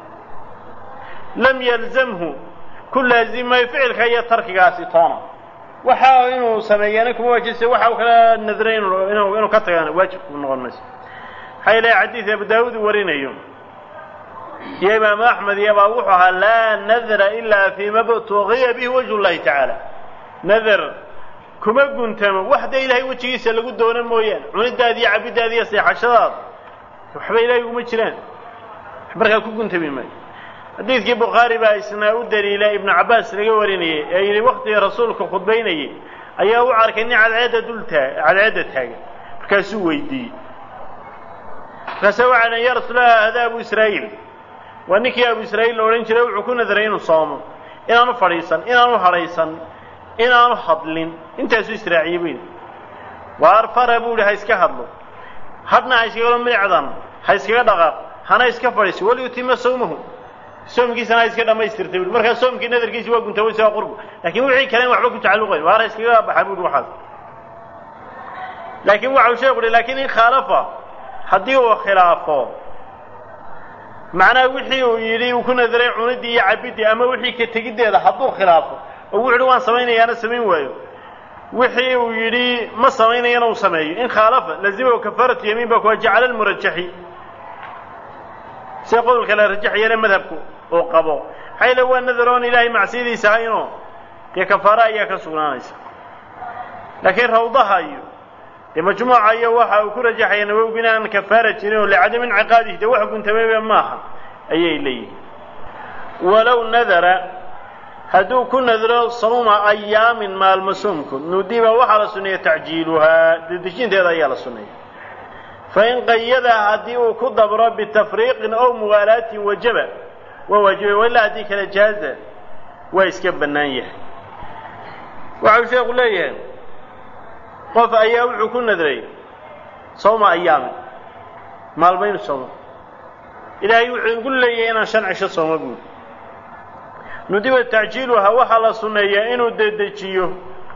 لم يلزمه كل لازم ما يفعل كي ترك قاسي طانا وحاول إنه سميانك مواجس وحاول كلا النذرين إنه كتر يعني واجب من غرمس هاي لا حديث أبو داود ورينا يوم يا إمام أحمد يا أبوحها لا نذر إلا فيما ابتغي به وجه الله تعالى نذر كما كنت وحده إلهي وجهيس اللي قد دونا مويان عند هذه عبد هذه صيحة شراب وحبا إلهي ومجران حبرك كنت بما حديث البخاري باسنا الدليل ابن عباس لقوريني أي وقت رسولك خطبيني أيه وعارك إني على عادة دلتها على عادتها كسوي دي فسوى عن يا رسول الله هذا أبو إسرائيل وأنك يا أبو إسرائيل لو رنش لو عكون ذرين صاموا إن أنا فريسا إن أنا حريسا إن أنا حضلين أنت أسوي إسرائيلين وأرفر أبو له هيسك حضلو حضنا هيسك قالوا من عظام هيسك دقاق هنا هيسك فريس وليتم صومه صوم كيس أنا هيسك ما يسترتب مركز صوم كي نذر كيس وقت توسع قربه لكن وعي كلام وحبك تعلقه وهذا هيسك بحبود وحد لكن وعو شيء لكن إن خالفه حديه خلافه معناه وحي يري وكنا ذريع عندي عبدي أما وحي كتجد هذا حدوه خلافه ووعدوان سميني أنا سمين وايو وحي ويري ما سميني أنا وسمي إن خالفه لازمه كفارة يمين بك وجعل المرجحي سيقول لك لا رجح يا مذهبكم وقبوا حي لو النذرون إلهي مع سيدي ساينو يا كفارة يا كسرانيس لكن روضها أيوه لمجموعة يوحى وكل جحيا وبناء كفارة جنيه لعدم انعقاده دوحة كنت بيبا ماها أي إليه ولو نذر هدو كن نذر صوم أيام ما المسومكم نديب وحل سنية تعجيلها دجين دي ريال السنية فإن قيدها هديو كدبر بتفريق أو مغالاة وجب ووجب ولا هديك الجهاز ويسكب النايح وعوشي يقول ليه قف أيام وحكون نذري صوم أيام مال بين الصوم إلهي يقول لي أنا شن عشر صوم أقول نديب التعجيل وحل السنية إنه دجيو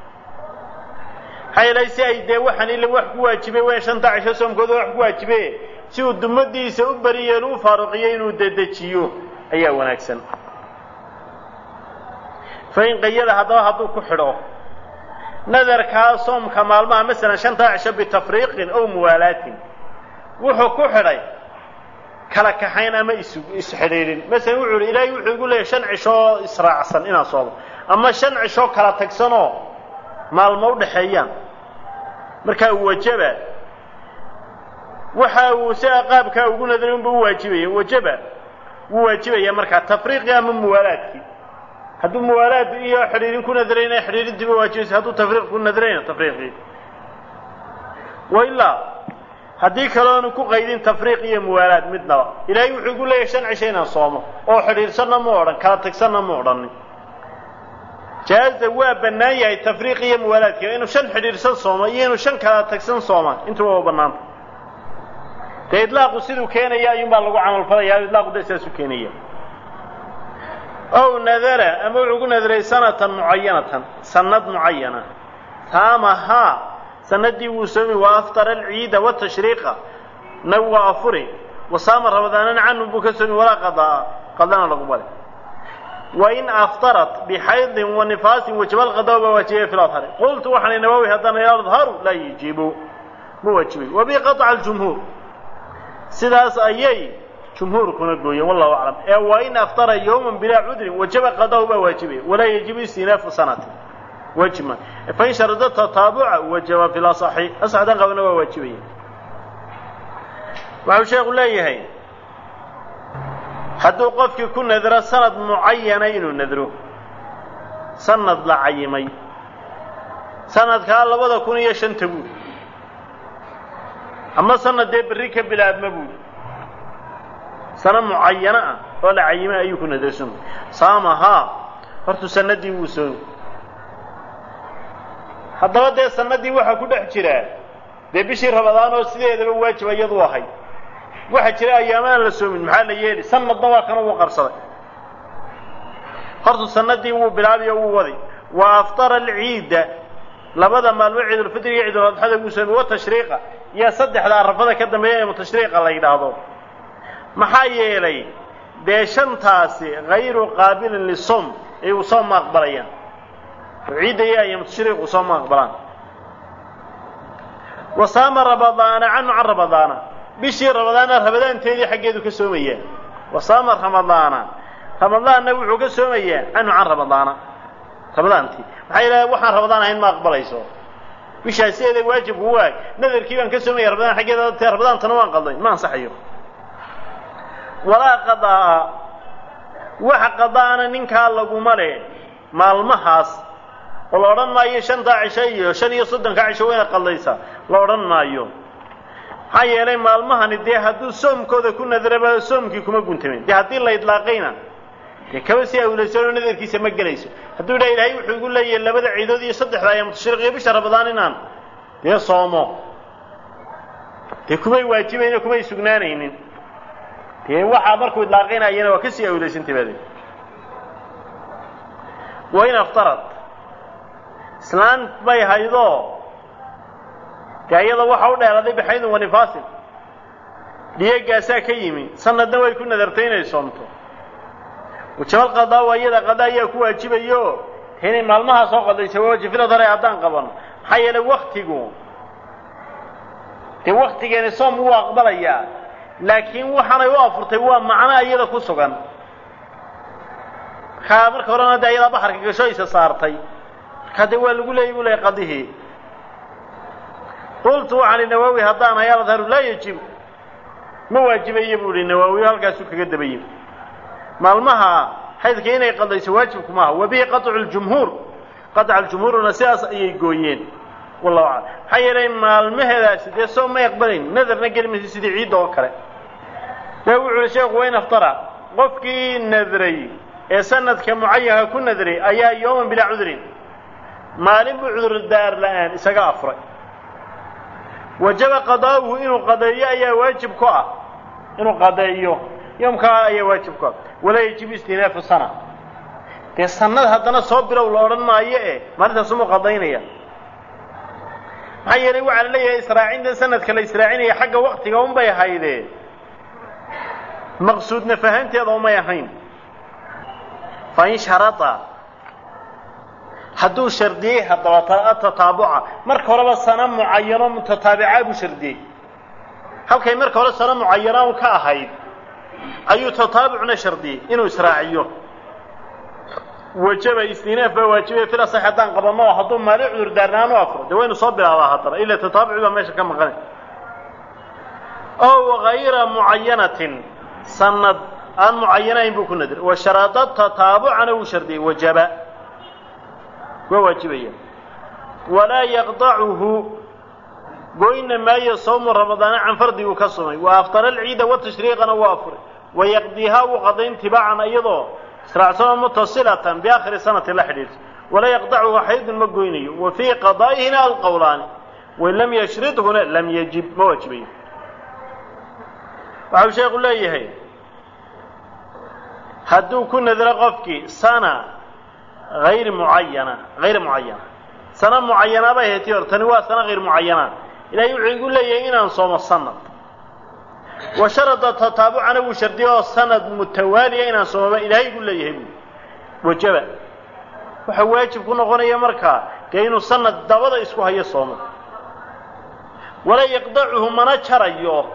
هاي ليس أيدي وحن إلا وحكوا واجبه ويشن تعشر صوم كذا وحكوا واجبه سو الدمدي سو بريالو فارقيين ودجيو أيه ونكسن فإن قيل هذا كحره نذر كاصوم كمال ما مثلا شنطة عشب بتفريق أو موالات وحو كحري كلا كحين أما إسحريرين مثلا يقول إلهي يقول لي شنع شو إسراع صن إنا صوم أما شنع شو كلا تكسنو مال موضع حيان مركا وجبه وحا ساقاب كا يقول نذرين بواجبه وجبه يا مركا تفريق يا من موالاتك هذو موالات إيه حريرين كنا ذرينا حريرين تبي واجيس هذو تفريق كنا ذرينا تفريقي وإلا هذيك كلام كو قايدين تفريقية موالات مدنا إلهي يقول لي شن عشينا صومه أو حرير سنة مورن كاتك سنة مورن جاز ذواب بناية تفريقية موالات كأنه شن حرير سن صومه إنه شن كاتك سن صومه أنتوا هو بنام تإطلاق سيدو كينا يا يوم بالله عمل فلا يا إطلاق ده سيسو كينية أو نذر أما يقول نذر سنة معينة سنة معينة ثامها سندي وسمي وأفطر العيد والتشريق نوى أفري وصام رمضان عنه بكسر ولا قضاء رقبله وإن أفطرت بحيض ونفاس وجب الغضب ووجهه في الأظهر قلت وحن النووي هذا يظهر لا يجيب موجبه وبقطع الجمهور سداس أيي جمهور كنا قوية والله أعلم وإن أفطر يوما بلا عذر وجب قضاء بواجبه ولا يجب استئناف سنة وجما فإن شردت تتابع وجب في الأصحي أصحى قبل وواجبه وعلى شيء يقول لي هاي حد وقفك يكون نذر سند معينين نذره سند لعيمي سند كان لبدا كون يشنتبو أما سند دي بريك بلا مبود سنة معينة ولا عيمة أيكون نذرسن صامها فرت سندي وسو هذا ده سندي waxa ku dhex jira de bishii Ramadaan oo sideedaba waajib ayadu ahay waxa jira ayaamaan la soomin maxaa la yeeli sanadna waa kana uu qarsaday fardu sanadii uu bilaabiyo uu waday wa aftara al-eid labada maalmo ciid al-fitr iyo ciid al-adha uu soomin wa tashriiqa يا صدح ذا رفضة كده مية متشريق الله يدعو محايا لي ديشان تاسي غير قابل للصوم أي وصوم أقبليا عيد يا متشريق وصوم أقبلان وصام رمضان عن رمضان بشي رمضان تيدي حقيدو كسومية وصام رمضان نوعو كسومية عن رمضان تي محايا وحان رمضان هين ما أقبليسو بشي سيدي واجب هواك نذر كيبان كسومية رمضان حقيدو رمضان تنوان قضين ما انصحيو ولا قضاء وح قضاءنا ننكا لغو مالي مالمحاس ولوران مايو شنطا عشايو شنيو صدن كعشوين قليسا لوران مايو هاي لي مالمحان دي هادو سومكودا كنا دربا سومكي كما كنتمين دي هادي لا إطلاقينا دي كوسي أوليسانو نذركيسا مقليسو هادو لا إلهي وحو يقول لي اللبدا عيدو دي صدح لا يمتشرقيا بشا رمضانينان دي صومو دي كما يواجبين وكما يسوقنانين دي وحا مركو إطلاقينا أينا وكسي أوليسان تبادي وين افترض سلان باي هايدو كايدا waxa u dheeraday bixin wanifaasil diyaagaasa ka yimi sanadna way ku nadarteenay soonto wajal qadaa wayada qadaa ayaa ku waajibayo inay maalmaha soo qadayso waajibada daray hadaan qaban hay'ala waqtigu te waqtigeena soom uu aqbalaya laakiin waxana uu afurtay waa macna ayada ku sugan khabar korona ayada baxarka gasho isa saartay kada waa lagu leeyahay qadihi قلت عن النووي هضانا يا ظهر لا يجب ما واجب يبول النووي هلكاسو كغدبيين مالمها حيث كاينه قضيس واجبكما وبه قطع الجمهور نساس اي غويين والله اعلم حيرين مالمهدا سيده سو ما يقبلين نذرنا قلمي سيدي عيد او كره لو شيخ وين افترى قفكي نذري سند كمعين كن نذري ايا يوم بلا عذر مالين بعذر الدار الان اسغا افرق وجب قضاؤه إنه قضايا أي واجب كوا إنه قضايا يوم كا أي واجب كوا ولا يجب استئناف السنة كالسنة هذا صبر ولا ما أيه ما نسمى قضينا يا هاي اللي وعلى ليه إسرائيل سنة كلا إسرائيل حق وقت يوم بيه هاي مقصودنا فهمت هذا ما يحين فإن شرطه hadduu shardiye hadaba tataabuca marka horeba sana muayano mutataabica bu shardiye halkay marka hore sana muayano ka ahayd ayuu tataabucna shardiye inuu israaciyo wajaba istinaaf waajibe fil sahadan qabama haduu maali cudur daarnaano afro dawaynu soo bilaabaa hadana ila tataabucu meesha ka maqan oo ghayra muayanatin sanad aan muayanayn buu ku nadir wa sharadat tataabucana uu shardiye wajaba وواجبية ولا يقطعه قوين ما يصوم رمضان عن فرده وكصمه وأفطر العيد والتشريق وافر ويقضيها وقضين تباعا أيضا سرعة متصلة بآخر سنة الحديث ولا يقطعه حيث المقويني وفي قضائهنا القولان وإن لم يشرطه لم يجب مواجبية وعلى شيء يقول لي هي هدو كن ذرا قفكي سنة غير معينة سنة معينة بهتير تنوى سنة غير معينة إلى يقول لي إن نصوم السنة وشرط التتابع وشرديه السنة متوالية إن نصوم إلى يقول لي وجب وحواجب كنا غنية مركا كأنه السنة دابضة إسكوها يصوم ولا يقضعه من شريه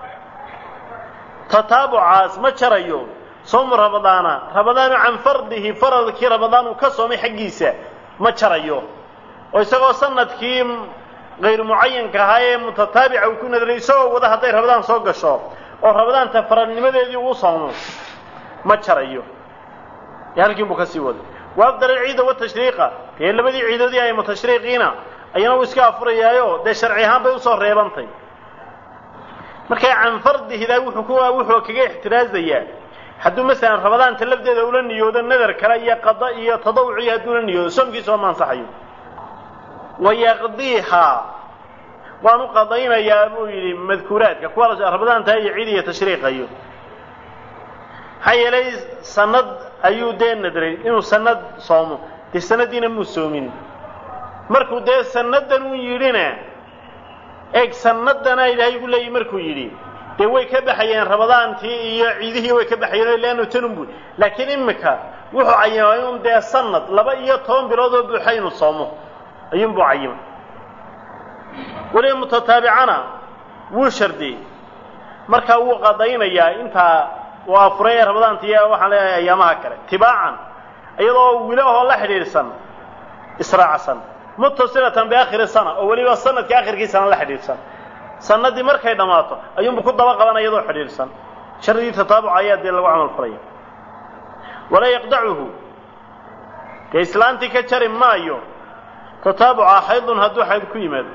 تتابع ما شريه صوم رمضان عن فرضه فرض كي رمضان وكصوم حقيسه ما شريو ويسقوا سنة كيم غير معين كهاي متتابع وكنا دريسو وده هدي رمضان سو غشو او رمضان تفرد نمديدي و صوم ما شريو يالكين بو كسي ود وافضل العيد والتشريق كي لبدي عيدودي اي متشريقين اينا واسكا افريايو ده شرعي ahaan bay u soo reebantay markay aan fardihi wuxuu kaga ixtiraazaya hadduu مثلا رمضان تلفdeeda ula niyoodo nadar kala iyo qada iyo tadawuci hadduu la niyoodo soomkiisa ma ansaxayo wayaqdiha waanu qadaynayaa buu yiri madkuuraadka kuwa رمضان tahay ciid iyo tashriiqayo hayelay sanad ayuu deen nadray inuu sanad soomo sanadiina mu soomin markuu dee sanadan uu yirina eeg sanadana ilaahay ugu leeyay markuu yidhi dee way ka baxayeen ramadaantii iyo ciidihii way ka baxayeen leannu tanumbu laakiin imika wuxuu cayimay inuu dee sanad 12 bilood oo buuxa inuu soomo ayuunbuu cayimay weli mutataabicana wuu shardiyey markaa wuu qadaynayaa intaa waa furay ramadaantii waxaan leeyahay ayaamaha kale tibaacan iyadoo wiilahoo la xidhiidhsan israacsan muttasilatan biaakhiri sana oo weliba sanadka aakhirkiisana la xidhiidhsan sanadii markay dhamaato ayuunbu ku daba qabanaya iyadoo xidhiidhsan shardii tataabuc ayaa dee lagu camal falaya walaa yaqdacuhu dee islaantii ka jari maayo tataabuca xaydun hadduu xayd ku yimaado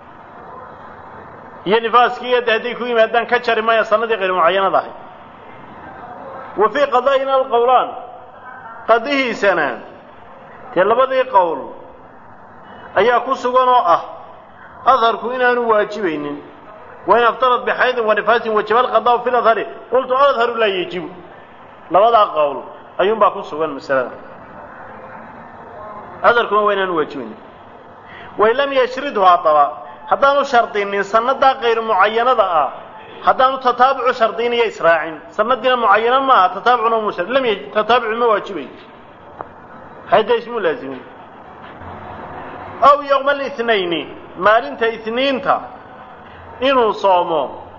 iyo nifaaskii iyo hadday ku yimaadaan ka jari maayo sanadii qayr mucayanada ahayd wa fii qadaa'ina alqowlaan qadihiisana dee labadii qowl ayaa ku sugan oo ah adharku inaanu waajibaynin wain aftarat bixaydin wa nifaasin wajaba alqadaa'u fi ladhari qultu adharu laa yajibu labadaa qowl ayuunbaa ku sugan masalada adharkuna waa inaanu waajibaynin wain lam yashridhu haddaba haddaanu shardinin sannadaa qayr mucayanada ah haddaanu tataabucu shardiniyo israacin sanadiina mucayana maaha tataabucuna mu shard lam tataabucu ma waajibayo hayda ismu laazimin aw yawma al-ithnayni maalinta ithniinta inuu soomo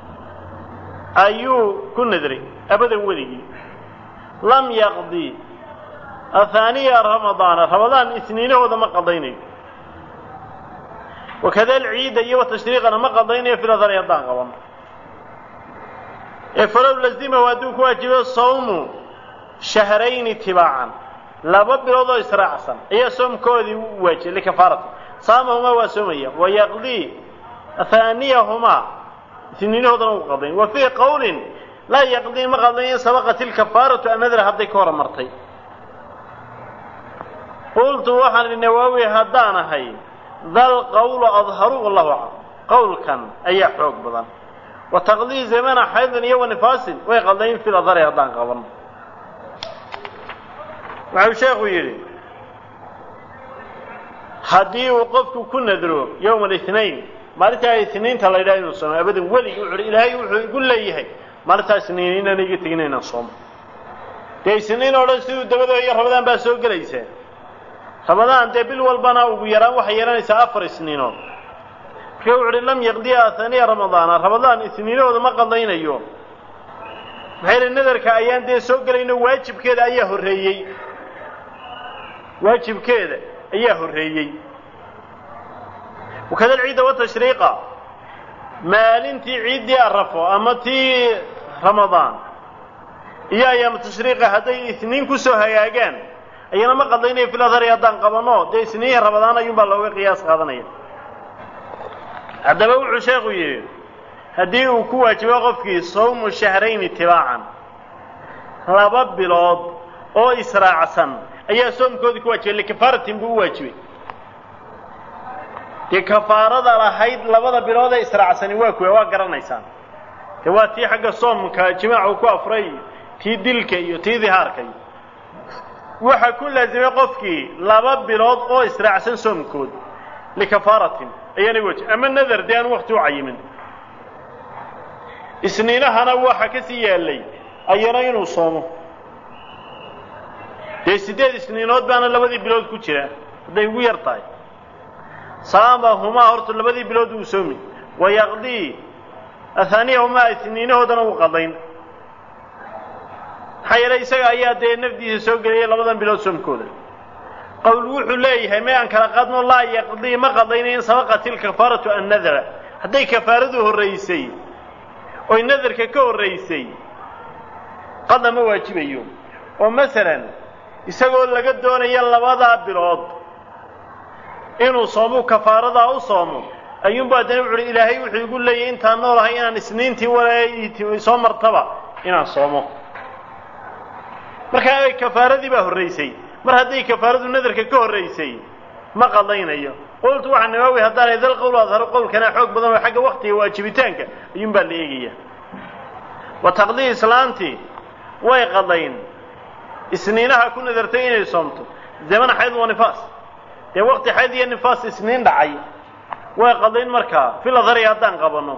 ayuu ku nadray abadan weligii lam yaqdi athaniya ramadaan ithniinahooda ma qadaynayo وكذا العيد أيوة تشريقنا ما قضينا في الأثر يضان قوام فلو لزمه وادوك واجب الصوم شهرين تباعا لا ببرضو إسراعا أي صوم كودي واجب لكفارته صامهما وسمية ويقضي ثانيهما اثنين هذا قضين وفي قول لا يقضي ما قضين سبقت الكفارة أن نذر هذه كورة مرتين قلت وحن النووي هدانا هاي ذا القول أظهر والله أعلم قول كان أي حق بضان وتقضي زمان حيض يوم نفاس ويقضين في الأضر يضان قبل وعو شيخ يري هدي وقفك كنا ذروب يوم الاثنين مالتها الاثنين تلا إلهي نصوم أبدا ولي إلهي يقول لي هي مالتها سنين نيجي تجنين نصوم تي سنين ولا سيد دبده هي رمضان بسوق ليسه رمضان دبل والبنا ويران وحيران يسافر سنينون كوعد لم يقضيها ثانية رمضان اثنين وما قضينا يوم بحيث النذر كأيان دي سوق لأنه واجب كذا أيه الرئي واجب كذا أيه الرئي وكذا العيد والتشريقة ما لنتي عيد يعرفه أما تي رمضان إيا أيام التشريقة هذي اثنين كسوها ياقان أينا ما قضينا في الأثر يضان قبناه دي سنين رمضان يوم بالله قياس قادنين عندما وحو شيخ يريد هدي وكو واجبا قفكي صوم الشهرين اتباعا لبا بلود او اسراعسا ايا صوم كودي كو واجبا لكفارة بو واجبي دي كفارة لحيد لبا بلود اسراعسا واكو واقرانيسان تواتي حق الصوم كجماع وكو افري تي دلكي تي ظهاركي وحا كل لازم قفكي لبا بلود او اسراعسا صوم كود لكفارة أياني وجه أما النذر ديان وقته عيمن إسنينها نوحا كسيا اللي أيانين وصومه دي سيدات إسنينات بانا لبدي بلود كتيرا دي ويرطاي صامهما هرط لبدي بلود وسومي ويقضي أثانيهما إسنينه دانو قضين حي ليس أيات دي نفدي سوقرية لبدن بلود سوم كودا قول وحو ليه ما أنك لقدنا الله يقضي ما قضينا إن سبقت الكفارة النذر هذي كفارته الرئيسي والنذر ككو الرئيسي قدم واجب يوم ومثلا يسأقول لقد دون يلا وضع بلاد إنه صاموا كفارة أو صاموا أيوم بعد نبعر إلهي وحو يقول لي إنت النور هاي أنا سنينتي ولا يصام مرتبة إنا صاموا مركا كفارة دي به الرئيسي mar haday kafaaradu nadarka ka horeysay ma qadaynayo qoltu waxa nawawi haddana idil qowl adhar qowlkana xoog badan oo xagga waqtiga waajibitaanka ayun baa la eegaya wa taqdii islaanti way qadayn isniinaha ku nadartay inay soomto zaman xayd wa nifaas ee waqti xayd iyo nifaas isniin dhacay وقضين مركا في الأظهر يدان قبنه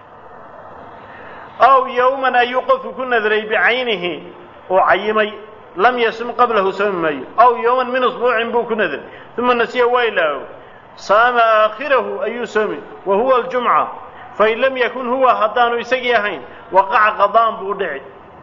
أو يوما أيوقف كن ذري بعينه وعيمي لم يسم قبله سمي أو يوما من أسبوع بو كن ذري ثم نسي ويله صام آخره أي سمي وهو الجمعة فإن لم يكن هو هدان يسقيهين وقع قضاء بودعي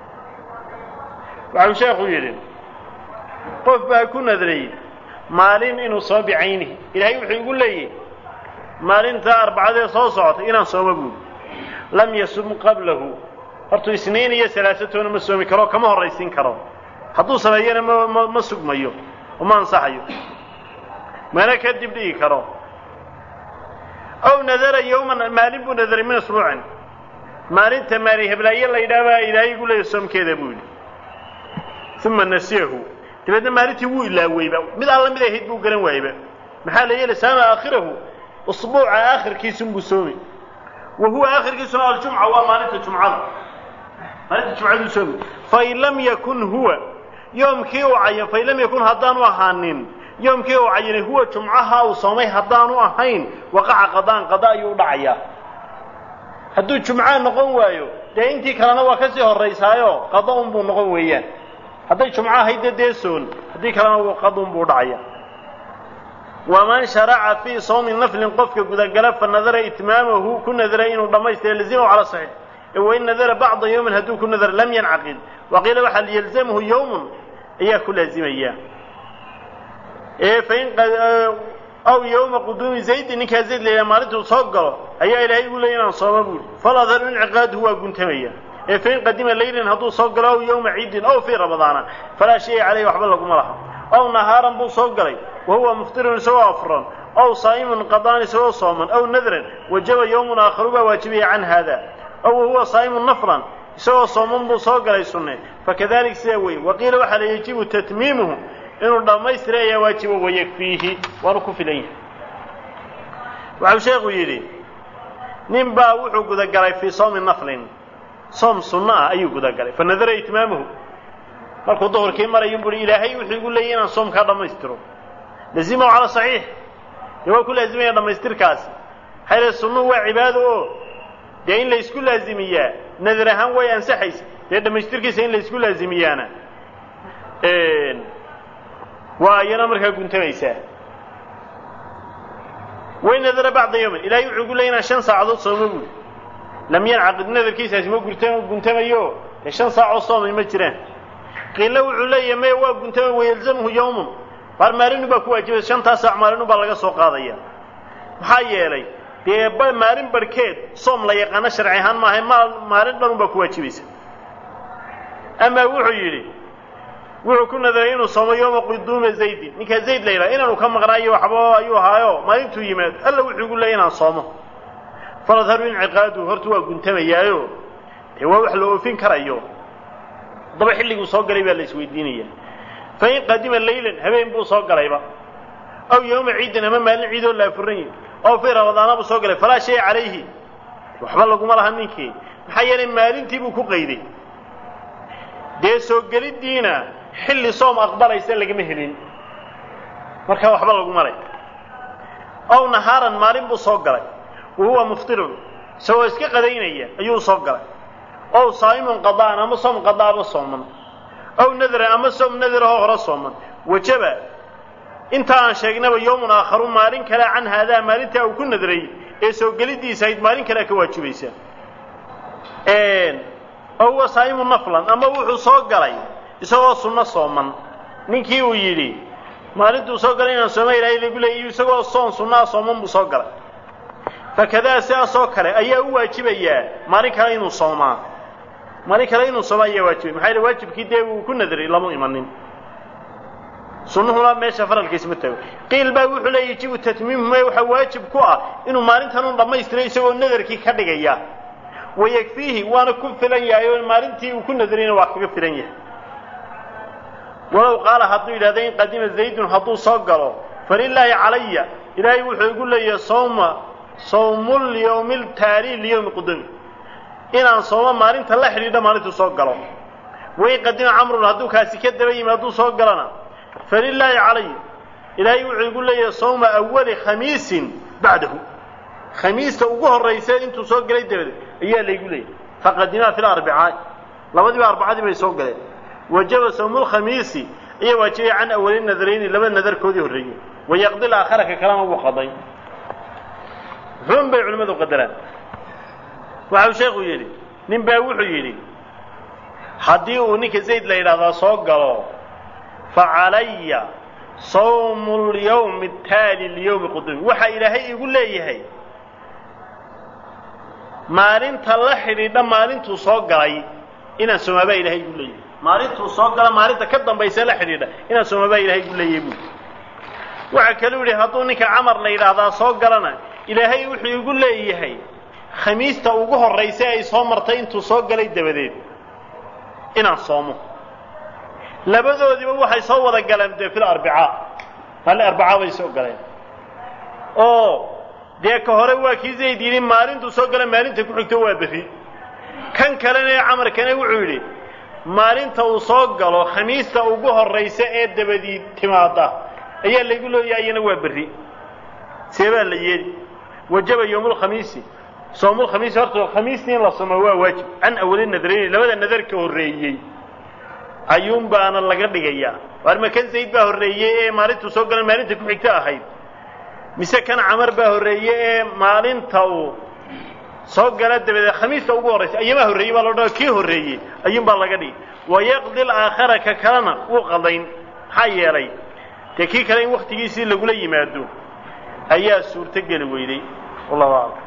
وعلى شيخ يرين قف بها كن ذري مالين إنه صاب بعينه إلهي وحي يقول لي مالين تا 4 soo socotay inaan sooma guud lam yasum qablahu hortu isniin iyo salaasatoona ma soomi karo kama horeysin karo hadduu sameeyana ma sugmayo uma ansaxayo mana ka dib dhigi karo aw nadara yawman maalin buu nadaray min usbuucan maalinta maali heblaaya la yidhaahdaa ilaahay gu leeyahay soomkeeda buu yidhi thumma nasiyahu dibadna maalintii wuu ilaawayba mid alla mid ahayd buu garan waayba maxaa la yeelay saama aakhirahu أسبوع آخر كيسون بسومي وهو آخر كيسون الجمعة ومالت الجمعة مالت الجمعة بسومي فإن لم يكن هو يوم كيو عين فإن لم يكن هدان وحانين يوم كيو عين هو جمعها وصومي هدان وحين وقع قضاء يودعيا هدو الجمعة نقوم وايو ده انتي كلانا وكسيه الرئيس هايو قضاء بو نقوم ويان هدو الجمعة هيدا ديسون هدو كلانا وقضاء بو دعيا ومن شرع في صوم النفل قفك قد قلب فالنذر إتمامه كن نذرين ودميست يلزمه على صحيح وإن نذر بعض يوم هدو كن نذر لم ينعقد وقيل وحل يلزمه يوم إياه كل لازم إياه فإن أو يوم قدوم زيد إنك زيد لأمارته صقر أي إلهي يقول لنا صوابه فلا ذر انعقاد هو قنتمية فإن قدم الليل هدو صقر أو يوم عيد أو في رمضان فلا شيء عليه وحب لكم الله أو نهارا بو صقري وهو مفطر سواء أفرا أو صائم قضان سواء صوما أو نذر وجب يوم آخر واجبه عن هذا أو هو صائم نفرا سواء صوما بو صقري سنة فكذلك سيوي وقيل وحل يجب تتميمه إنه لما يسرى واجب ويكفيه وركف إليه وعلى شيخ يري نبا وحو قد قرأي في صوم النفل صوم سنة أي قد قرأي فالنذر إتمامه markuu duhurkii marayo buu ilaahay wuxuu igu leeyahay inaan soomka dhameystiro lazima ala sahih yawa ku laazimaya dhameystirkaas hayla sunnu waa cibaado oo de in la isku laazimiyaa nadar ahaan way ansaxaysa de dhameystirkiisa in la isku laazimiyaana waa yana markaa guntamaysa way nadara bacda yawm ilaahay wuxuu igu leeyahay 5 saacadood soomo buu lam yanaqid nadarkiisa ma guntamayo 5 saacadood soomay ma jiraan قيل له علي ما هو كنت ويلزمه يوم فمارين با كواجب 5 ساعه مارين با laga soo qaadaya waxa yeelay deeba maarin barkeed soom la yaqaan sharci ahaan ma ahay maarin dhan ba kuwaajibaysa ama wuxuu yiri wuxuu ku nadaray inuu soomo yooma quduuma zayd ninka zayd leeyra inuu ka maqnaayo waxba ayuu haayo maalintu yimaad alla wuxuu ugu leeyahay inaan soomo faradharu inqiqaadu hortu waa guntamayaayo ee waa wax loo oofin karayo daba xilligu soo galay baa la isweydiinaya fay qadima leeylan habeen buu soo galayba aw yawm ciidna ma maalin ciid oo la furay oo fi ramadaan buu soo galay fala shay calayhi waxba lagu ma lahan ninkii maxay yeelay maalintii buu ku qeyday de soo galidiina xilli soom aqbalaysa laga ma helin marka waxba lagu maray aw naharan maalin buu soo galay وهو مفطر سو iska qadaynaya ayuu soo galay أو صائم قضاء أما صوم قضاء بصوما أو نذر أما صوم نذر هو غير صوما وجب أنت عن شيئنا بيوم آخر مالين كلا عن هذا مالين أو كن نذري إيسو قلدي سيد مالين كلا كواجب يسا أو صائم نفلا أما وحو صوق قلي يسوى صوم صوما نكي ويلي مالين تو صوق قلينا صوما إلهي يقول يسوى الصوم صوما صوما بصوق قلي فكذا سيا صوق قلي أيه واجب إياه مالين كلا إنو صوما مالك لا ينصب أي واجب محل واجب كده وكن ندري لا مؤمنين سنه لا ما شفر القسم التوي قيل باوح لا يجيب التتميم ما واجب كوا إنه مالين تنون لما يستري سوى النذر كي كدقيا ويكفيه وأنا كفلن يا أيها مالين تي وكن ندرين واقف كفلن يا ولو قال حطوا إلى ذين قديم زيد حطوا صقروا فلله علي إلهي يقول لي صوم اليوم التالي اليوم القدم inaan sooma maalinta la xiriidha maalintu soo galo way qadina amru haduu kaasi ka daba yimaado soo galana falillahi alayhi ilaahi wuxuu igu leeyahay sooma awwal khamiis ba'dahu khamiista ugu horeysa intuu soo galay dabad ayaa laygu leeyahay faqadinaa fil arbacaa labadiiba arbacadii bay soo galeen wajaba sawmul khamiisi iyo waajibay can awwal nadarayni laba nadarkoodii horeeyay wayaqdi al-aakhara ka kalama uu qaday bay culimadu qadaraan waxa sheekhu yiri nin baa wuxuu yiri haddii uu ninka zayd la yiraahdo soo galo فعلي صوم اليوم التالي اليوم القدوم waxa ilaahay igu leeyahay maalinta la xiriidha maalintu soo galay inaan soomaba ilaahay igu leeyahay maalintu soo gala maalinta ka dambaysa la xiriidha inaan soomaba ilaahay igu leeyahay waxa kale uu leeyahay hadduu ninka Amar la yiraahdo soo galana ilaahay wuxuu igu leeyahay khamiista ugu horeysa ay soo martay intuu soo galay dabadeed inaan soomo labadoodiba waxay soo wada galeen fil arbacaa hal arbacaa way soo galeen oo deeka hore waa kii Zayd yiri maalintu soo galay maalinta ku xigto waa bixi kan kalena Amarkana wuxuu yiri maalinta uu soo galo khamiista ugu horeysa ee dabadii timaada ayaa lagu leeyahay waa bixi seeba la yiri wajaba yawmul khamiisi soomul khamiis horta khamiistiin la soomo waa waajib an awwalin nadareen labada nadarka horeeyay ayuun baana laga dhigayaa war ma kan Zayd baa horeeyay ee maalintu soo galan maalinta ku xigta ahayd mise kan Amar baa horeeyay ee maalinta uu soo gala dabada khamiista ugu horeysa ayama horeeyay baa loo dhaw kii horeeyay ayuun baa laga dhigay wayaqdi al-aakhara ka kalana uu qadayn xayeelay kii kale in waqtigiisii lagu la yimaado ayaa suurta gali weyday wallahu a'lam